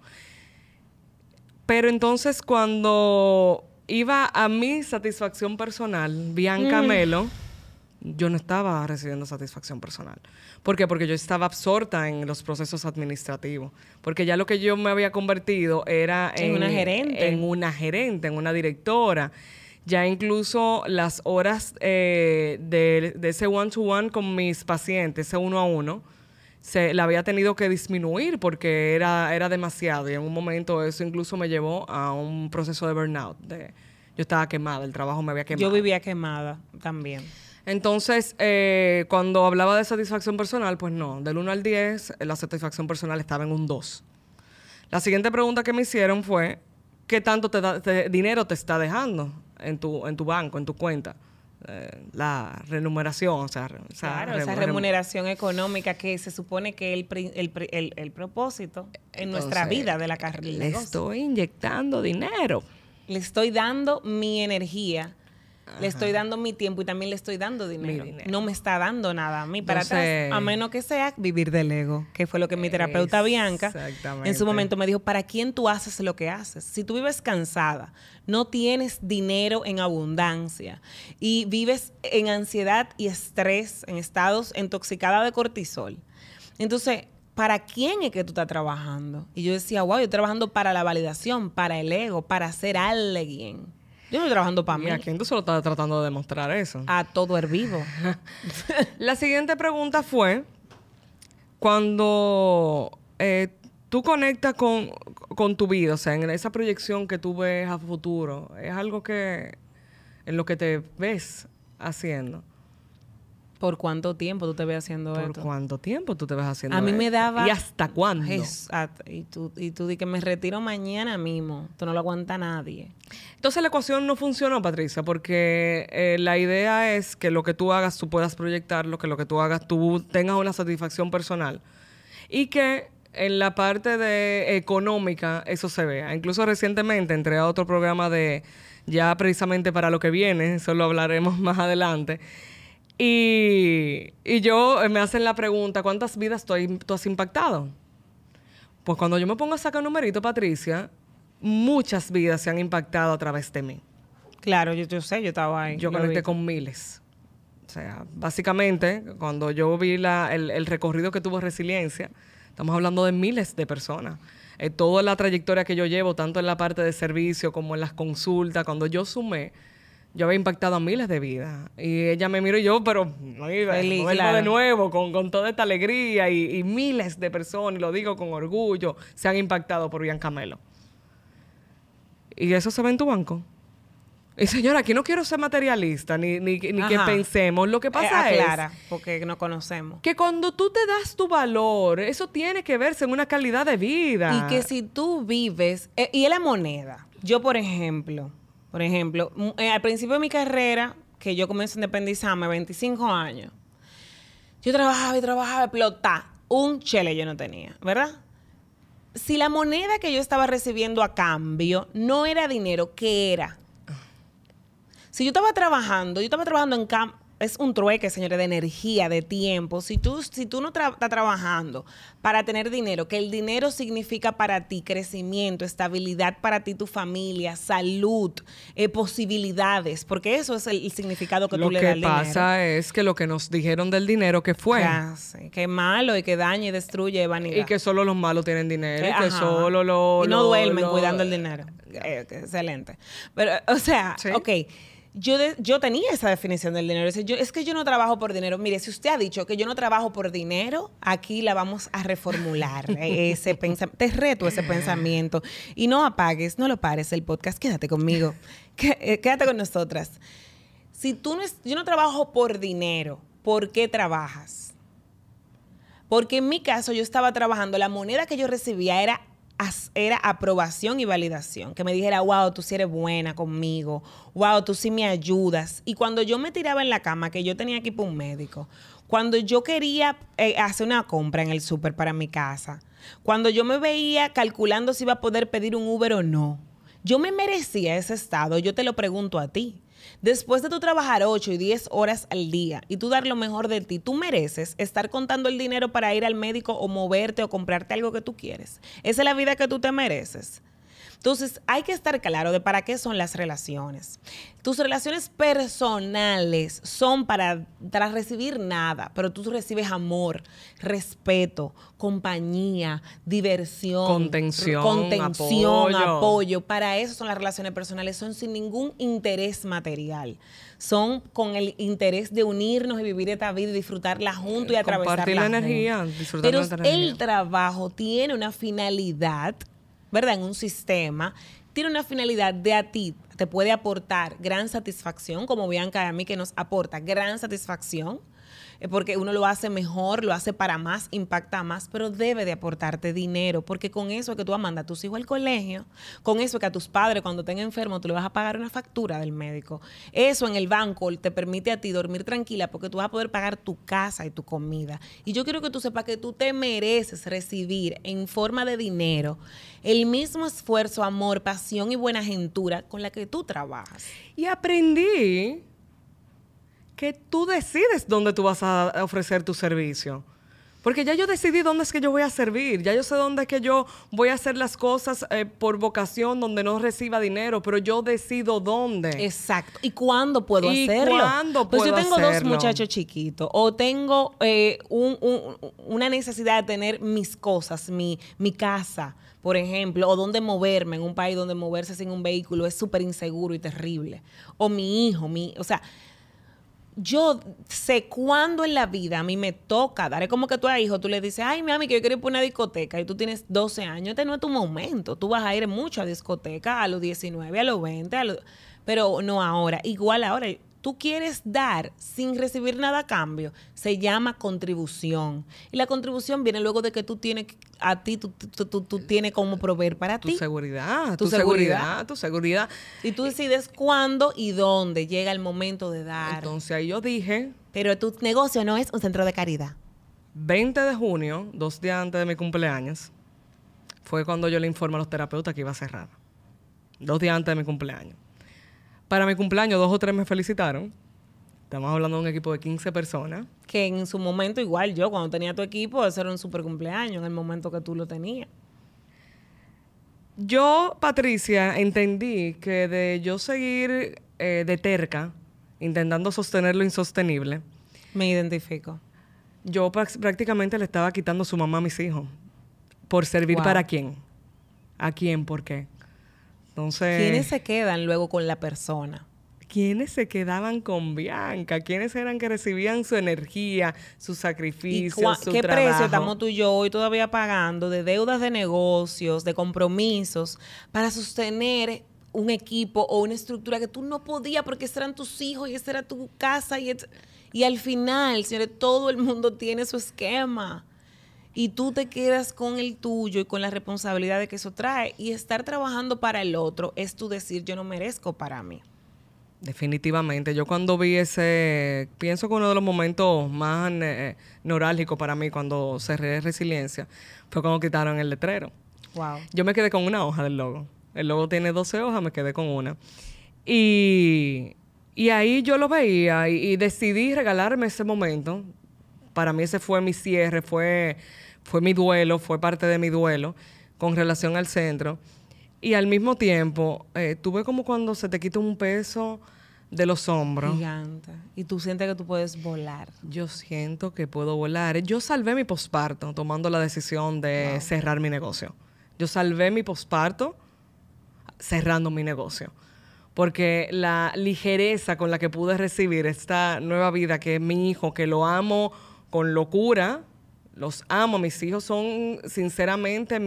Pero entonces cuando iba a mi satisfacción personal, Bianca Melo, yo no estaba recibiendo satisfacción personal. ¿Por qué? Porque yo estaba absorta en los procesos administrativos. Porque ya lo que yo me había convertido era en una gerente. En una gerente, en una directora. Ya incluso las horas de ese one-to-one con mis pacientes, ese 1 a 1, la había tenido que disminuir porque era demasiado. Y en un momento eso incluso me llevó a un proceso de burnout. Yo estaba quemada, el trabajo me había quemado. Yo vivía quemada también. Entonces, cuando hablaba de satisfacción personal, pues no, del 1 al 10, la satisfacción personal estaba en un 2. La siguiente pregunta que me hicieron fue, ¿qué tanto dinero te está dejando en tu banco, en tu cuenta? La remuneración, o sea... Claro, esa remuneración económica que se supone que es el propósito en nuestra vida de la carrera. Le estoy inyectando dinero. Le estoy dando mi energía. Ajá. Le estoy dando mi tiempo y también le estoy dando dinero. No me está dando nada a mí para atrás, a menos que sea vivir del ego, que fue lo que mi terapeuta Bianca en su momento me dijo, ¿para quién tú haces lo que haces? Si tú vives cansada, no tienes dinero en abundancia y vives en ansiedad y estrés, en estados intoxicada de cortisol, entonces, ¿para quién es que tú estás trabajando? Y yo decía, wow, yo estoy trabajando para la validación, para el ego, para ser alguien. Yo no estoy trabajando para mí. ¿Y a quién tú solo estás tratando de demostrar eso? A todo el vivo. La siguiente pregunta fue, cuando tú conectas con tu vida, o sea, en esa proyección que tú ves a futuro, ¿es algo que en lo que te ves haciendo? ¿Por cuánto tiempo tú te ves haciendo esto? ¿Por cuánto tiempo tú te ves haciendo esto? A mí me daba... ¿Y hasta cuándo? Y tú di que me retiro mañana mismo. Esto no lo aguanta nadie. Entonces la ecuación no funcionó, Patricia, porque la idea es que lo que tú hagas tú puedas proyectarlo, que lo que tú hagas tú tengas una satisfacción personal y que en la parte de económica eso se vea. Incluso recientemente entré a otro programa de ya precisamente para lo que viene, eso lo hablaremos más adelante. Y yo me hacen la pregunta, ¿cuántas vidas tú has impactado? Pues cuando yo me pongo a sacar un numerito, Patricia, muchas vidas se han impactado a través de mí. Claro, yo sé, yo estaba ahí. Yo conecté con miles. O sea, básicamente, cuando yo vi el recorrido que tuvo Resiliencia, Estamos hablando de miles de personas. Toda la trayectoria que yo llevo, tanto en la parte de servicio como en las consultas, cuando yo sumé, yo había impactado a miles de vidas. Y ella me miró y yo, pero Feliz, vuelvo claro. de nuevo con toda esta alegría y miles de personas, y lo digo con orgullo, se han impactado por Bianca Melo. ¿Y eso se ve en tu banco? Y señora, aquí no quiero ser materialista, ni que Ajá. pensemos. Lo que pasa Aclara, es porque no conocemos. que cuando tú te das tu valor, eso tiene que verse en una calidad de vida. Y que si tú vives... y es la moneda. Yo, por ejemplo, al principio de mi carrera, que yo comencé a independizarme a 25 años, yo trabajaba, explotar. Un chele yo no tenía, ¿verdad? Si la moneda que yo estaba recibiendo a cambio no era dinero, ¿qué era? Si yo estaba trabajando en campo, es un trueque, señores, de energía, de tiempo. Si tú no estás trabajando para tener dinero, que el dinero significa para ti crecimiento, estabilidad para ti, tu familia, salud, posibilidades, porque eso es el significado que tú le das al dinero. Lo que pasa es que lo que nos dijeron del dinero que fue. Sí, que es malo y que daña y destruye y vanidad. Y que solo los malos tienen dinero. Y que Ajá. solo los... Y no duermen cuidando el dinero. Excelente. Pero, o sea, ¿Sí? Ok. Yo tenía esa definición del dinero. Es que yo no trabajo por dinero. Mire, si usted ha dicho que yo no trabajo por dinero, aquí la vamos a reformular. Te reto ese pensamiento. Y no apagues, no lo pares el podcast. Quédate conmigo. Quédate con nosotras. Yo no trabajo por dinero, ¿por qué trabajas? Porque en mi caso yo estaba trabajando, la moneda que yo recibía era aprobación y validación. Que me dijera, wow, tú sí eres buena conmigo. Wow, tú sí me ayudas. Y cuando yo me tiraba en la cama, que yo tenía que ir para un médico, cuando yo quería hacer una compra en el súper para mi casa, cuando yo me veía calculando si iba a poder pedir un Uber o no, yo me merecía ese estado. Yo te lo pregunto a ti. Después de tú trabajar 8 y 10 horas al día y tú dar lo mejor de ti, tú mereces estar contando el dinero para ir al médico o moverte o comprarte algo que tú quieres. Esa es la vida que tú te mereces. Entonces, hay que estar claro de para qué son las relaciones. Tus relaciones personales son para recibir nada, pero tú recibes amor, respeto, compañía, diversión, contención, apoyo. Para eso son las relaciones personales. Son sin ningún interés material. Son con el interés de unirnos y vivir esta vida y disfrutarla juntos y atravesarla compartir la energía, disfrutar Pero nuestra energía. el trabajo tiene una finalidad, ¿verdad? En un sistema, tiene una finalidad de a ti, te puede aportar gran satisfacción, como Bianca y a mí que nos aporta gran satisfacción, porque uno lo hace mejor, lo hace para más, impacta más, pero debe de aportarte dinero, porque con eso es que tú vas a mandar a tus hijos al colegio, con eso es que a tus padres cuando estén enfermos tú le vas a pagar una factura del médico. Eso en el banco te permite a ti dormir tranquila porque tú vas a poder pagar tu casa y tu comida. Y yo quiero que tú sepas que tú te mereces recibir en forma de dinero el mismo esfuerzo, amor, pasión y buena gentura con la que tú trabajas. Y aprendí que tú decides dónde tú vas a ofrecer tu servicio. Porque ya yo decidí dónde es que yo voy a servir. Ya yo sé dónde es que yo voy a hacer las cosas por vocación, donde no reciba dinero, pero yo decido dónde. Exacto. ¿Y cuándo puedo ¿Y hacerlo? cuándo Pues puedo yo tengo hacerlo? 2 muchachos chiquitos o tengo una necesidad de tener mis cosas, mi casa, por ejemplo, o dónde moverme en un país donde moverse sin un vehículo es súper inseguro y terrible. O mi hijo, o sea... Yo sé cuándo en la vida a mí me toca dar. Es como que tú a hijo, tú le dices, ay, mami, que yo quiero ir por una discoteca y tú tienes 12 años. Este no es tu momento. Tú vas a ir mucho a discoteca a los 19, a los 20, pero no ahora. Igual ahora, tú quieres dar sin recibir nada a cambio. Se llama contribución. Y la contribución viene luego de que tú tienes, tú tienes cómo proveer para ti. Tu seguridad. Y tú decides cuándo y dónde llega el momento de dar. Entonces ahí yo dije... Pero tu negocio no es un centro de caridad. 20 de junio, 2 días antes de mi cumpleaños, fue cuando yo le informé a los terapeutas que iba a cerrar. 2 días antes de mi cumpleaños. Para mi cumpleaños, 2 o 3 me felicitaron. Estamos hablando de un equipo de 15 personas. Que en su momento, igual yo, cuando tenía tu equipo, eso era un super cumpleaños, en el momento que tú lo tenías. Yo, Patricia, entendí que de yo seguir de terca, intentando sostener lo insostenible, Me identifico. yo prácticamente le estaba quitando su mamá a mis hijos. ¿Por servir Wow. para quién? ¿A quién? ¿Por qué? Entonces... ¿Quiénes se quedan luego con la persona? ¿Quiénes se quedaban con Bianca? ¿Quiénes eran que recibían su energía, su ¿Y sacrificio, su qué trabajo? precio estamos tú y yo hoy todavía pagando de deudas de negocios, de compromisos, para sostener un equipo o una estructura que tú no podías porque esos eran tus hijos y esa era tu casa? Y al final, señores, todo el mundo tiene su esquema. Y tú te quedas con el tuyo y con la responsabilidad de que eso trae. Y estar trabajando para el otro es tú decir, yo no merezco para mí. Definitivamente. Yo cuando vi ese, pienso que uno de los momentos más neurálgicos para mí cuando cerré Resiliencia fue cuando quitaron el letrero. Wow. Yo me quedé con una hoja del logo. El logo tiene 12 hojas, me quedé con una. Y ahí yo lo veía y decidí regalarme ese momento. Para mí ese fue mi cierre, fue mi duelo, fue parte de mi duelo con relación al centro. Y al mismo tiempo, tuve como cuando se te quita un peso de los hombros. Gigante. Y tú sientes que tú puedes volar. Yo siento que puedo volar. Yo salvé mi posparto tomando la decisión de cerrar mi negocio. Yo salvé mi posparto cerrando mi negocio. Porque la ligereza con la que pude recibir esta nueva vida, que es mi hijo, que lo amo con locura, los amo. Mis hijos son, sinceramente,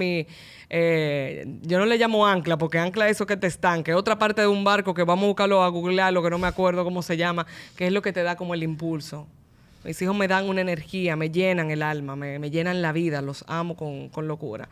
yo no le llamo ancla, porque ancla es eso que te estanca. Es otra parte de un barco que vamos a buscarlo, a googlearlo, que no me acuerdo cómo se llama, que es lo que te da como el impulso. Mis hijos me dan una energía, me llenan el alma, me llenan la vida. Los amo con locura.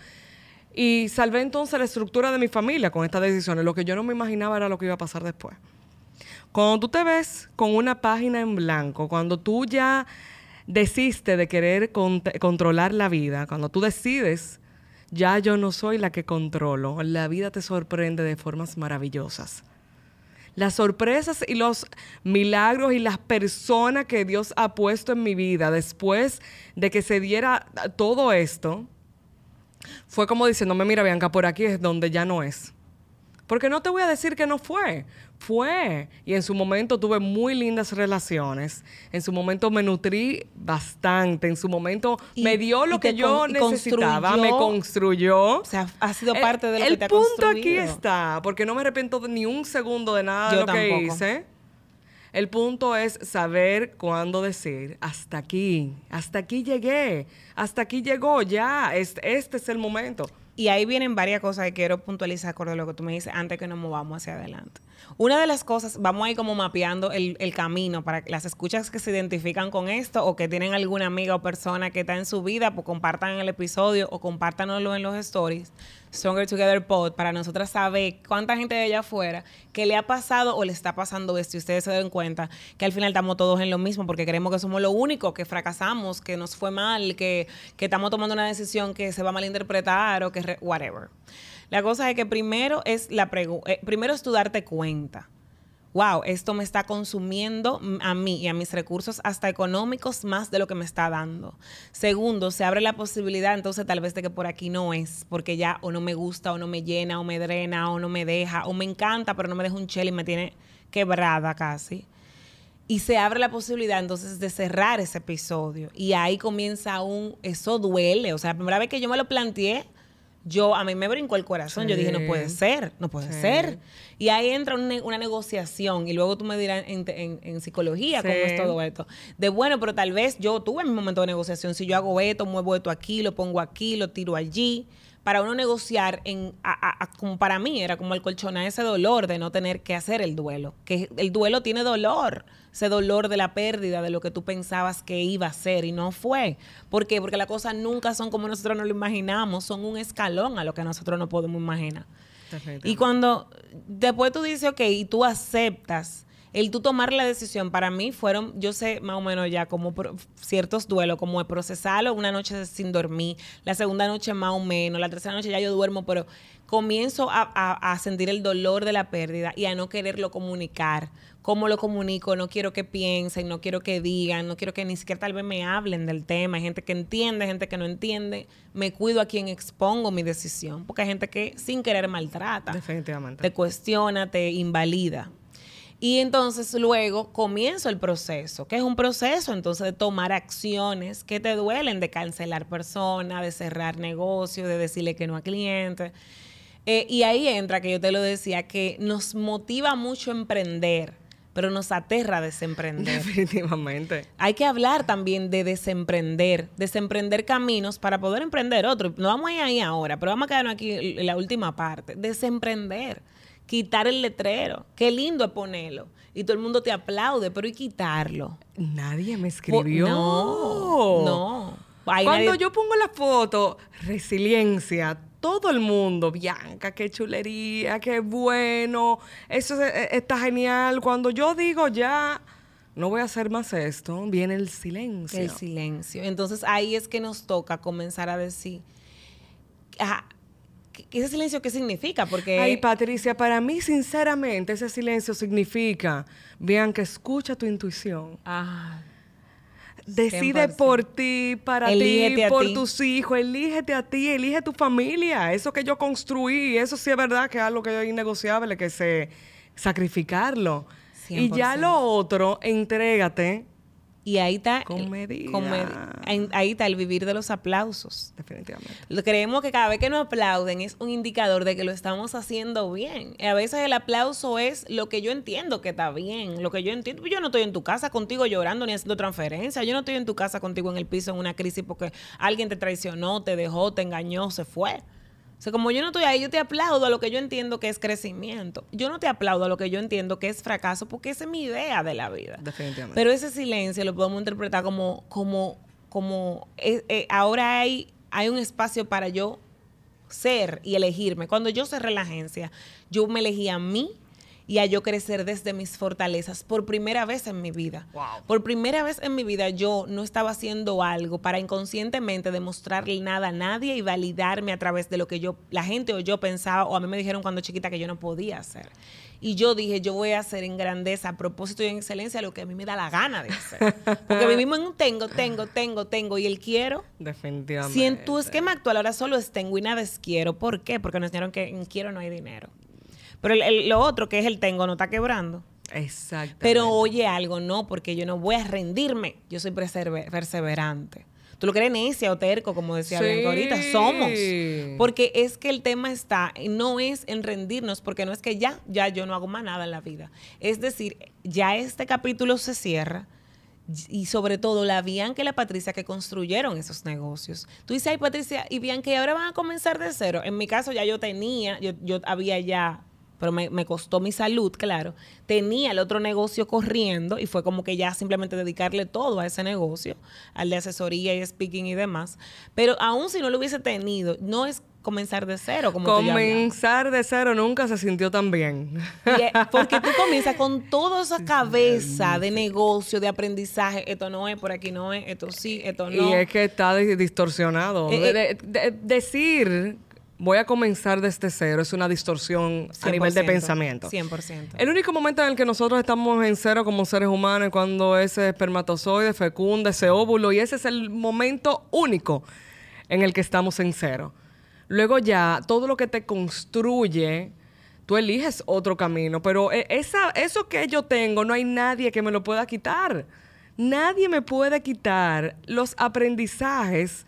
Y salvé entonces la estructura de mi familia con estas decisiones. Lo que yo no me imaginaba era lo que iba a pasar después. Cuando tú te ves con una página en blanco, cuando tú ya desistes de querer controlar la vida, cuando tú decides, ya yo no soy la que controlo, la vida te sorprende de formas maravillosas. Las sorpresas y los milagros y las personas que Dios ha puesto en mi vida después de que se diera todo esto, fue como diciéndome, mira, Bianca, por aquí es donde ya no es. Porque no te voy a decir que no fue. Fue. Y en su momento tuve muy lindas relaciones. En su momento me nutrí bastante. En su momento me dio lo que yo necesitaba. Me construyó. O sea, ha sido parte de lo que te ha construido. El punto aquí está. Porque no me arrepiento ni un segundo de nada de lo que hice. El punto es saber cuándo decir, hasta aquí llegué, hasta aquí llegó, ya, este es el momento. Y ahí vienen varias cosas que quiero puntualizar con lo que tú me dices antes que nos movamos hacia adelante. Una de las cosas, vamos a ir como mapeando el camino para las escuchas que se identifican con esto o que tienen alguna amiga o persona que está en su vida, pues compartan el episodio o compártanoslo en los stories. Stronger Together Pod, para nosotras saber cuánta gente de allá afuera que le ha pasado o le está pasando esto y ustedes se den cuenta que al final estamos todos en lo mismo porque creemos que somos lo único, que fracasamos, que nos fue mal, que estamos tomando una decisión que se va a malinterpretar o que whatever. La cosa es que primero es tú darte cuenta. Wow, esto me está consumiendo a mí y a mis recursos hasta económicos más de lo que me está dando. Segundo, se abre la posibilidad entonces tal vez de que por aquí no es, porque ya o no me gusta, o no me llena, o me drena, o no me deja, o me encanta, pero no me deja un chel y me tiene quebrada casi. Y se abre la posibilidad entonces de cerrar ese episodio. Y ahí comienza eso duele. O sea, la primera vez que yo me lo planteé, a mí me brincó el corazón. Sí. Yo dije, no puede ser. Y ahí entra una negociación. Y luego tú me dirás en psicología cómo es todo esto. De bueno, pero tal vez yo tuve mi momento de negociación. Si yo hago esto, muevo esto aquí, lo pongo aquí, lo tiro allí. Para uno negociar, como para mí, era como el colchonar ese dolor de no tener que hacer el duelo. Que el duelo tiene dolor. Ese dolor de la pérdida de lo que tú pensabas que iba a ser y no fue. ¿Por qué? Porque las cosas nunca son como nosotros nos lo imaginamos. Son un escalón a lo que nosotros no podemos imaginar. Y cuando después tú dices, ok, y tú aceptas, el tú tomar la decisión, para mí yo sé más o menos ya como ciertos duelos, como de procesarlo, una noche sin dormir, la segunda noche más o menos, la tercera noche ya yo duermo, pero comienzo a sentir el dolor de la pérdida y a no quererlo comunicar. ¿Cómo lo comunico? No quiero que piensen, no quiero que digan, no quiero que ni siquiera tal vez me hablen del tema. Hay gente que entiende, gente que no entiende. Me cuido a quien expongo mi decisión, porque hay gente que sin querer maltrata. Definitivamente. Te cuestiona, te invalida. Y entonces luego comienzo el proceso, que es un proceso entonces de tomar acciones que te duelen, de cancelar personas, de cerrar negocios, de decirle que no a clientes. Y ahí entra, que yo te lo decía, que nos motiva mucho emprender, pero nos aterra desemprender. Definitivamente. Hay que hablar también de desemprender caminos para poder emprender otro. No vamos a ir ahí ahora, pero vamos a quedarnos aquí en la última parte. Desemprender, quitar el letrero. Qué lindo es ponerlo. Y todo el mundo te aplaude, pero ¿y quitarlo? Nadie me escribió. No. Cuando yo pongo la foto, resiliencia, todo el mundo, Bianca, qué chulería, qué bueno, eso está genial. Cuando yo digo ya, no voy a hacer más esto, viene el silencio. El silencio. Entonces ahí es que nos toca comenzar a decir, ¿ese silencio qué significa? Porque... Ay, Patricia, para mí, sinceramente, ese silencio significa, Bianca, escucha tu intuición. Decide 100%. Por ti, para elígete ti, por ti. Tus hijos, elígete a ti, elige tu familia. Eso que yo construí, eso sí es verdad que es algo que es innegociable, que se sacrificarlo. 100%. Y ya lo otro, entrégate. Y ahí está, con medida. Ahí está el vivir de los aplausos. Definitivamente. Creemos que cada vez que nos aplauden es un indicador de que lo estamos haciendo bien. Y a veces el aplauso es lo que yo entiendo que está bien. Lo que yo entiendo. Yo no estoy en tu casa contigo llorando ni haciendo transferencias. Yo no estoy en tu casa contigo en el piso en una crisis porque alguien te traicionó, te dejó, te engañó, se fue. O sea, como yo no estoy ahí, yo te aplaudo a lo que yo entiendo que es crecimiento. Yo no te aplaudo a lo que yo entiendo que es fracaso, porque esa es mi idea de la vida. Definitivamente. Pero ese silencio lo podemos interpretar como ahora hay un espacio para yo ser y elegirme. Cuando yo cerré la agencia, yo me elegí a mí y a yo crecer desde mis fortalezas por primera vez en mi vida. Wow. Por primera vez en mi vida yo no estaba haciendo algo para inconscientemente demostrarle nada a nadie y validarme a través de lo que la gente o yo pensaba, o a mí me dijeron cuando chiquita que yo no podía hacer. Y yo dije, yo voy a hacer en grandeza, a propósito y en excelencia lo que a mí me da la gana de hacer. Porque vivimos en un tengo y el quiero. Definitivamente. Si en tu esquema actual ahora solo es tengo y nada es quiero, ¿por qué? Porque nos enseñaron que en quiero no hay dinero. Pero lo otro, que es el tengo, no está quebrando. Exactamente. Pero oye algo, no, porque yo no voy a rendirme. Yo soy perseverante. Tú lo crees necia o terco, como decía Bianca ahorita. Somos. Porque es que el tema no es en rendirnos, porque no es que ya yo no hago más nada en la vida. Es decir, ya este capítulo se cierra. Y sobre todo la Bianca y la Patricia que construyeron esos negocios. Tú dices, ay, Patricia y Bianca, ¿y ahora van a comenzar de cero? En mi caso ya yo había ya... pero me costó mi salud, claro. Tenía el otro negocio corriendo y fue como que ya simplemente dedicarle todo a ese negocio, al de asesoría y speaking y demás. Pero aún si no lo hubiese tenido, no es comenzar de cero. Comenzar de cero nunca se sintió tan bien. Porque tú comienzas con toda esa cabeza de negocio, de aprendizaje. Esto no es, por aquí no es, esto sí, esto no. Y es que está distorsionado. Decir... voy a comenzar desde cero, es una distorsión a nivel de pensamiento. 100%. El único momento en el que nosotros estamos en cero como seres humanos es cuando ese espermatozoide fecunda, ese óvulo, y ese es el momento único en el que estamos en cero. Luego ya, todo lo que te construye, tú eliges otro camino, pero eso que yo tengo, no hay nadie que me lo pueda quitar. Nadie me puede quitar los aprendizajes.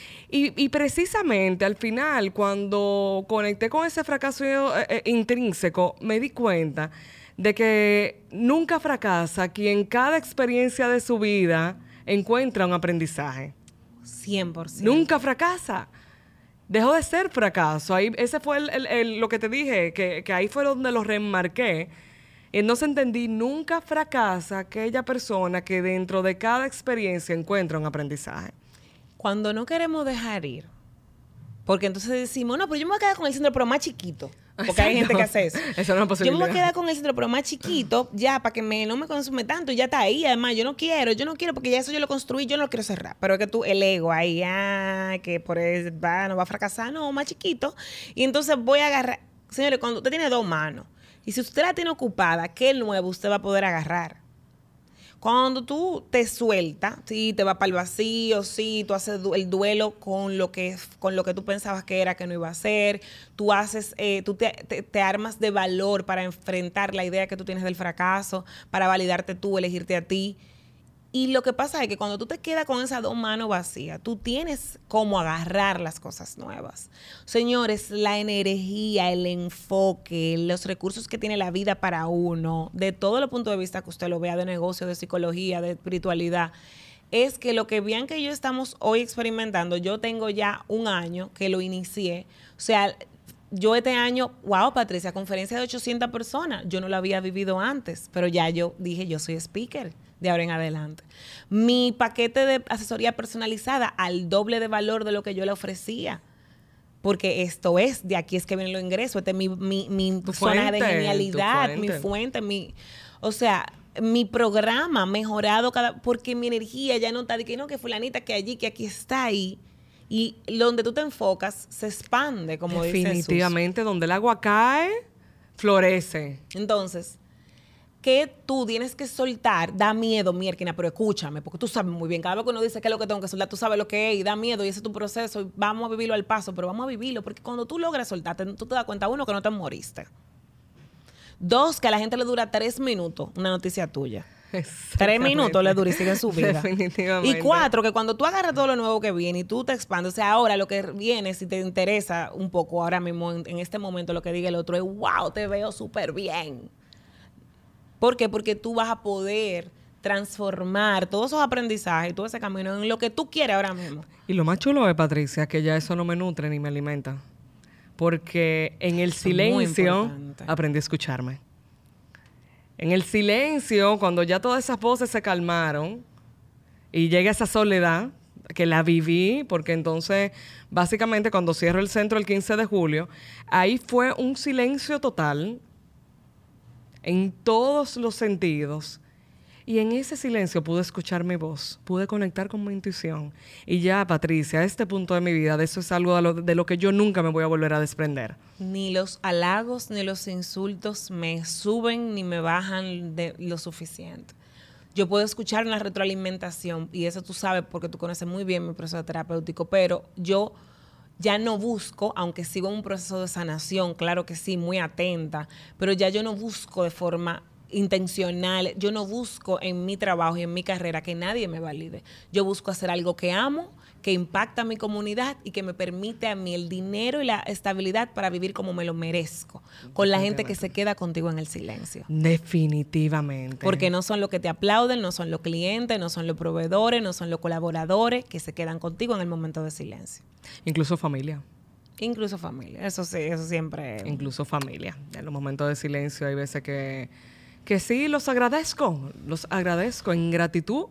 Y precisamente al final, cuando conecté con ese fracaso intrínseco, me di cuenta de que nunca fracasa quien cada experiencia de su vida encuentra un aprendizaje. 100%. Nunca fracasa. Dejó de ser fracaso. Ahí, ese fue lo que te dije, que ahí fue donde lo remarqué. Entonces entendí, nunca fracasa aquella persona que dentro de cada experiencia encuentra un aprendizaje. Cuando no queremos dejar ir, porque entonces decimos, no, pero yo me voy a quedar con el centro, pero más chiquito. Porque hay gente que hace eso. Eso no es una posibilidad. Yo me voy a quedar con el centro, pero más chiquito, ya, para que no me consume tanto, y ya está ahí. Además, yo no quiero, porque ya eso yo lo construí, yo no lo quiero cerrar. Pero es que tú, el ego ahí, que por eso no va a fracasar, no, más chiquito. Y entonces voy a agarrar. Señores, cuando usted tiene dos manos, y si usted la tiene ocupada, ¿qué nuevo usted va a poder agarrar? Cuando tú te sueltas, sí, te vas para el vacío, sí, tú haces el duelo con lo que tú pensabas que era, que no iba a ser, tú haces, tú te armas de valor para enfrentar la idea que tú tienes del fracaso, para validarte tú, elegirte a ti. Y lo que pasa es que cuando tú te quedas con esas dos manos vacías, tú tienes cómo agarrar las cosas nuevas. Señores, la energía, el enfoque, los recursos que tiene la vida para uno, de todos los puntos de vista que usted lo vea, de negocio, de psicología, de espiritualidad, es que lo que Bianca y yo estamos hoy experimentando, yo tengo ya un año que lo inicié. O sea, yo este año, wow, Patricia, conferencia de 800 personas, yo no la había vivido antes, pero ya yo dije, yo soy speaker de ahora en adelante. Mi paquete de asesoría personalizada al doble de valor de lo que yo le ofrecía. Porque esto es, de aquí es que vienen los ingresos, este es mi zona de genialidad, mi fuente, o sea, mi programa mejorado porque mi energía ya no está de que no, que fulanita, que allí, que aquí está ahí. Y donde tú te enfocas se expande, como dice Jesús. Definitivamente, donde el agua cae, florece. Entonces, que tú tienes que soltar, da miedo, Mierkina, pero escúchame, porque tú sabes muy bien, cada vez que uno dice qué es lo que tengo que soltar, tú sabes lo que es y da miedo y ese es tu proceso y vamos a vivirlo al paso, pero vamos a vivirlo, porque cuando tú logras soltarte, tú te das cuenta, uno, que no te moriste. Dos, que a la gente le dura 3 minutos una noticia tuya. 3 minutos le dura y sigue en su vida. Definitivamente. Y 4, que cuando tú agarras todo lo nuevo que viene y tú te expandes, o sea, ahora lo que viene, si te interesa un poco ahora mismo, en este momento, lo que diga el otro es, wow, te veo súper bien. ¿Por qué? Porque tú vas a poder transformar todos esos aprendizajes, todo ese camino en lo que tú quieres ahora mismo. Y lo más chulo es, Patricia, es que ya eso no me nutre ni me alimenta. Porque en el silencio aprendí a escucharme. En el silencio, cuando ya todas esas voces se calmaron y llega esa soledad, que la viví, porque entonces, básicamente, cuando cierro el centro el 15 de julio, ahí fue un silencio total en todos los sentidos. Y en ese silencio pude escuchar mi voz, pude conectar con mi intuición. Y ya, Patricia, a este punto de mi vida, de eso es algo de lo que yo nunca me voy a volver a desprender. Ni los halagos ni los insultos me suben ni me bajan de lo suficiente. Yo puedo escuchar una retroalimentación, y eso tú sabes porque tú conoces muy bien mi proceso terapéutico, pero yo ya no busco, aunque sigo en un proceso de sanación, claro que sí, muy atenta, pero ya yo no busco de forma intencional, yo no busco en mi trabajo y en mi carrera que nadie me valide. Yo busco hacer algo que amo, que impacta a mi comunidad y que me permite a mí el dinero y la estabilidad para vivir como me lo merezco, con la gente que se queda contigo en el silencio. Definitivamente. Porque no son los que te aplauden, no son los clientes, no son los proveedores, no son los colaboradores que se quedan contigo en el momento de silencio. Incluso familia. Incluso familia, eso sí, eso siempre. Incluso familia. En los momentos de silencio hay veces que sí, los agradezco en gratitud.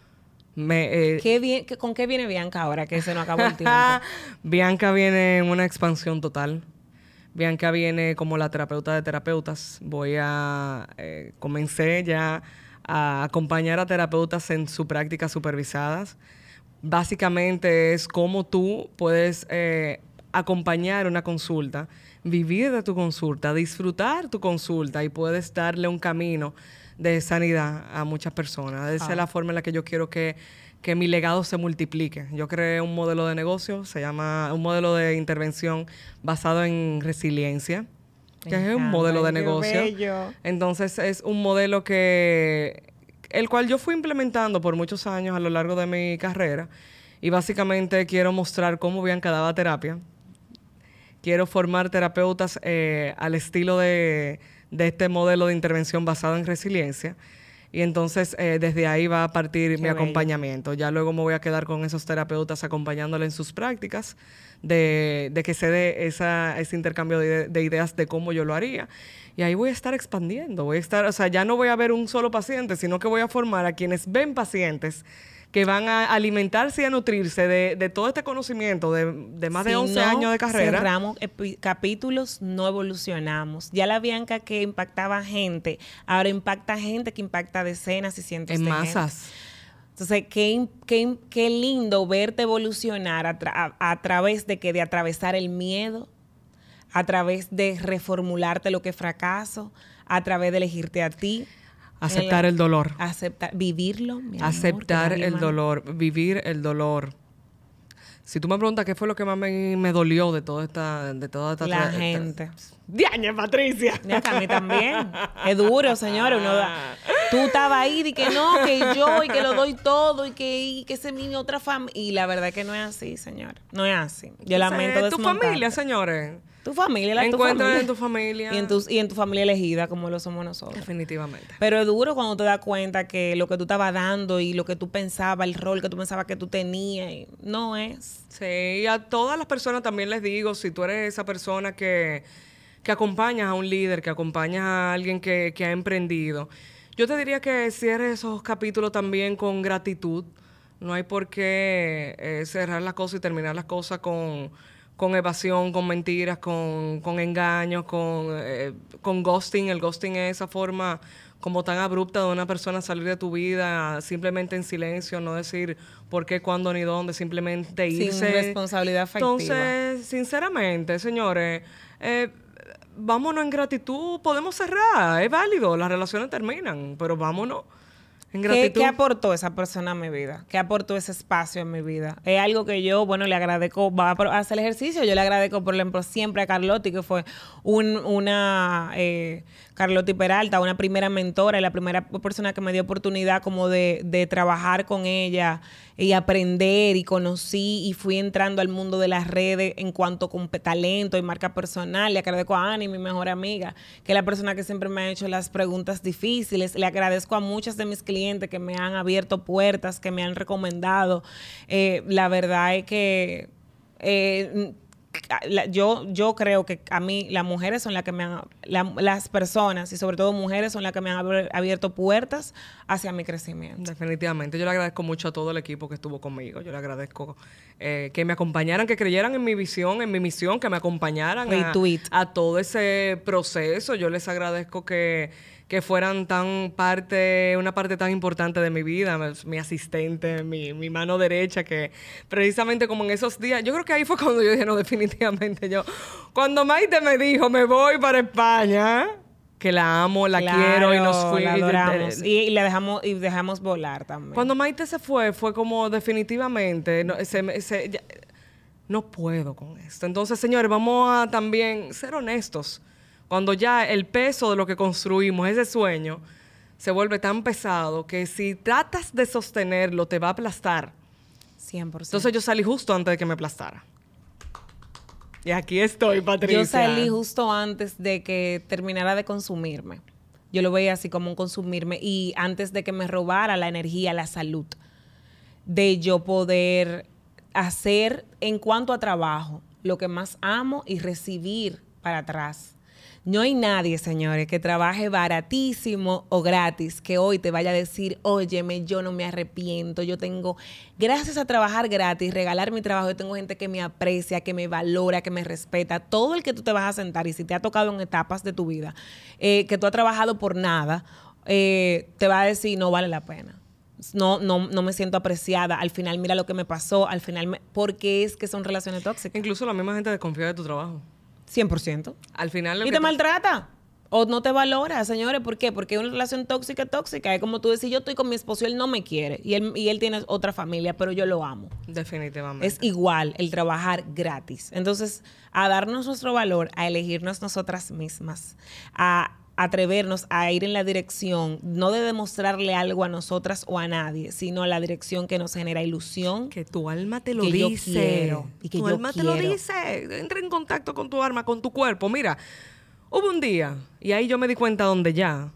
¿Con qué viene Bianca ahora que se nos acabó el tiempo? Bianca viene en una expansión total. Bianca viene como la terapeuta de terapeutas. Comencé ya a acompañar a terapeutas en su práctica supervisadas. Básicamente es cómo tú puedes acompañar una consulta, vivir de tu consulta, disfrutar tu consulta y puedes darle un camino de sanidad a muchas personas. Esa es la forma en la que yo quiero que mi legado se multiplique. Yo creé un modelo de negocio, se llama un modelo de intervención basado en resiliencia, que es un modelo de negocio. Bello. Entonces es un modelo el cual yo fui implementando por muchos años a lo largo de mi carrera y básicamente quiero mostrar cómo Bianca daba terapia. Quiero formar terapeutas al estilo de este modelo de intervención basado en resiliencia. Y entonces, desde ahí va a partir mi acompañamiento. Ya luego me voy a quedar con esos terapeutas acompañándole en sus prácticas, de que se dé ese intercambio de ideas de cómo yo lo haría. Y ahí voy a estar expandiendo. O sea, ya no voy a ver un solo paciente, sino que voy a formar a quienes ven pacientes que van a alimentarse y a nutrirse de todo este conocimiento de más de 11 años de carrera. Cerramos capítulos, no evolucionamos. Ya la Bianca que impactaba gente, ahora impacta gente que impacta decenas y cientos de masas. Entonces, qué lindo verte evolucionar a través de atravesar el miedo, a través de reformularte lo que es fracaso, a través de elegirte a ti. Aceptar el dolor. Vivirlo, mi amor, Aceptar el dolor, vivir el dolor. Si tú me preguntas qué fue lo que más me dolió de toda esta la gente. ¡Diañe, Patricia! Ya que a mí también. Es duro, señores. Tú estabas ahí y que no, que yo y que lo doy todo y que ese es mi otra familia. Y la verdad es que no es así, señor. No es así. Yo lamento desmontarte. Tu familia, señores. Tu familia, Encuentra en tu familia. Y en tu familia elegida, como lo somos nosotros. Definitivamente. Pero es duro cuando te das cuenta que lo que tú estabas dando y lo que tú pensabas, el rol que tú pensabas que tú tenías, no es. Sí, y a todas las personas también les digo, si tú eres esa persona que acompañas a un líder, que acompañas a alguien que ha emprendido, yo te diría que cierres esos capítulos también con gratitud. No hay por qué cerrar las cosas y terminar las cosas con evasión, con mentiras, con engaños, con ghosting. El ghosting es esa forma como tan abrupta de una persona salir de tu vida simplemente en silencio, no decir por qué, cuándo ni dónde, simplemente irse. Sin responsabilidad afectiva. Entonces, sinceramente, señores, vámonos en gratitud, podemos cerrar, es válido, las relaciones terminan, pero vámonos. ¿Qué aportó esa persona a mi vida? ¿Qué aportó ese espacio en mi vida? Es algo que yo, bueno, le agradezco, va a hacer el ejercicio, yo le agradezco, por ejemplo, siempre a Carlotti, que fue Carlotti Peralta, una primera mentora, la primera persona que me dio oportunidad como de trabajar con ella y aprender, y conocí y fui entrando al mundo de las redes en cuanto con talento y marca personal. Le agradezco a Ani, mi mejor amiga, que es la persona que siempre me ha hecho las preguntas difíciles. Le agradezco a muchas de mis clientes que me han abierto puertas, que me han recomendado. La verdad es que yo creo que a mí las mujeres son las que las personas, y sobre todo mujeres, son las que me han abierto puertas hacia mi crecimiento. Definitivamente. Yo le agradezco mucho a todo el equipo que estuvo conmigo. Yo le agradezco que me acompañaran, que creyeran en mi visión, en mi misión, que me acompañaran a todo ese proceso. Yo les agradezco que fueran una parte tan importante de mi vida, mi asistente, mi mano derecha, que precisamente como en esos días, yo creo que ahí fue cuando yo dije, no, definitivamente cuando Maite me dijo, me voy para España, que la amo, la quiero, y nos fuimos. La adoramos. Y dejamos volar también. Cuando Maite se fue como definitivamente, no puedo con esto. Entonces, señores, vamos a también ser honestos. Cuando ya el peso de lo que construimos, ese sueño, se vuelve tan pesado que si tratas de sostenerlo, te va a aplastar. 100%. Entonces yo salí justo antes de que me aplastara. Y aquí estoy, Patricia. Yo salí justo antes de que terminara de consumirme. Yo lo veía así como un consumirme. Y antes de que me robara la energía, la salud. De yo poder hacer, en cuanto a trabajo, lo que más amo y recibir para atrás. No hay nadie, señores, que trabaje baratísimo o gratis, que hoy te vaya a decir, óyeme, yo no me arrepiento, gracias a trabajar gratis, regalar mi trabajo, yo tengo gente que me aprecia, que me valora, que me respeta. Todo el que tú te vas a sentar, y si te ha tocado en etapas de tu vida, que tú has trabajado por nada, te va a decir, no vale la pena. No me siento apreciada. Al final, mira lo que me pasó. Al final, porque es que son relaciones tóxicas. Incluso la misma gente desconfía de tu trabajo. 100%. Al final... Y te maltrata. O no te valora, señores. ¿Por qué? Porque una relación tóxica. Es como tú decís, yo estoy con mi esposo y él no me quiere. Y él tiene otra familia, pero yo lo amo. Definitivamente. Es igual el trabajar gratis. Entonces, a darnos nuestro valor, a elegirnos nosotras mismas, a atrevernos a ir en la dirección, no de demostrarle algo a nosotras o a nadie, sino a la dirección que nos genera ilusión. Que tu alma te lo dice. Yo quiero, y que tu alma te lo dice. Entra en contacto con tu alma, con tu cuerpo. Mira, hubo un día, y ahí yo me di cuenta donde ya...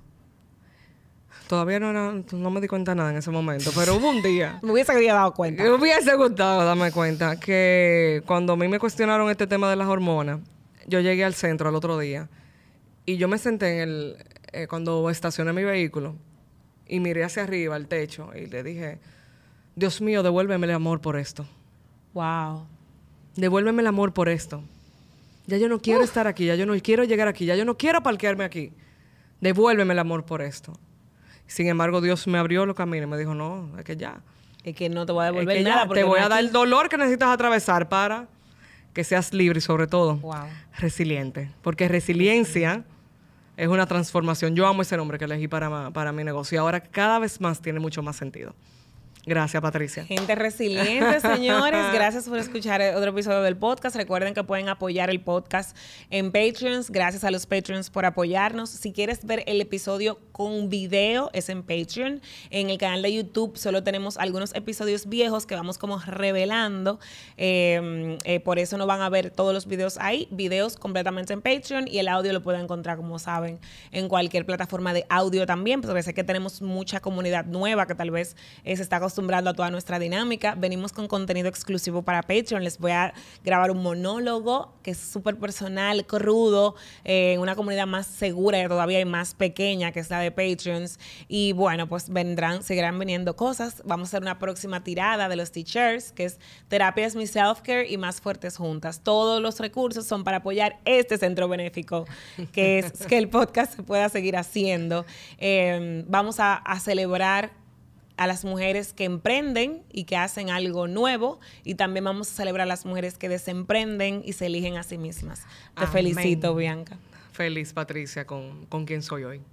Todavía no me di cuenta de nada en ese momento, pero hubo un día... Me hubiese dado cuenta. Me hubiese gustado darme cuenta que cuando a mí me cuestionaron este tema de las hormonas, yo llegué al centro al otro día. Y yo me senté cuando estacioné mi vehículo y miré hacia arriba, al techo, y le dije, Dios mío, devuélveme el amor por esto. Wow. Devuélveme el amor por esto. Ya yo no quiero estar aquí, ya yo no quiero llegar aquí, ya yo no quiero parquearme aquí. Devuélveme el amor por esto. Sin embargo, Dios me abrió los caminos y me dijo, no, es que ya. Es que no te voy a devolver nada. Te voy a dar el dolor que necesitas atravesar para que seas libre y sobre todo wow, resiliente. Porque resiliencia es una transformación. Yo amo ese nombre que elegí para mi negocio y ahora cada vez más tiene mucho más sentido. Gracias, Patricia. Gente resiliente, señores. Gracias por escuchar otro episodio del podcast. Recuerden que pueden apoyar el podcast en Patreons. Gracias a los Patreons por apoyarnos. Si quieres ver el episodio con video, es en Patreon. En el canal de YouTube solo tenemos algunos episodios viejos que vamos como revelando. Por eso no van a ver todos los videos ahí. Videos completamente en Patreon y el audio lo pueden encontrar, como saben, en cualquier plataforma de audio también. Porque sé que tenemos mucha comunidad nueva que tal vez se está acostumbrando a toda nuestra dinámica. Venimos con contenido exclusivo para Patreon. Les voy a grabar un monólogo que es súper personal, crudo, en una comunidad más segura y todavía y más pequeña, que es la de Patreons. Y bueno, pues seguirán viniendo cosas. Vamos a hacer una próxima tirada de los Teachers, que es Terapia es mi Self-Care y Más Fuertes Juntas. Todos los recursos son para apoyar este centro benéfico, que es que el podcast se pueda seguir haciendo. Vamos a celebrar a las mujeres que emprenden y que hacen algo nuevo, y también vamos a celebrar a las mujeres que desemprenden y se eligen a sí mismas. Te felicito, Bianca. Feliz, Patricia, con quien soy hoy.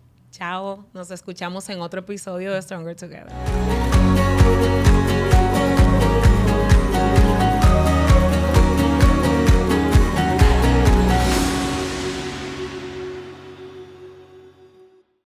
Chao, nos escuchamos en otro episodio de Stronger Together.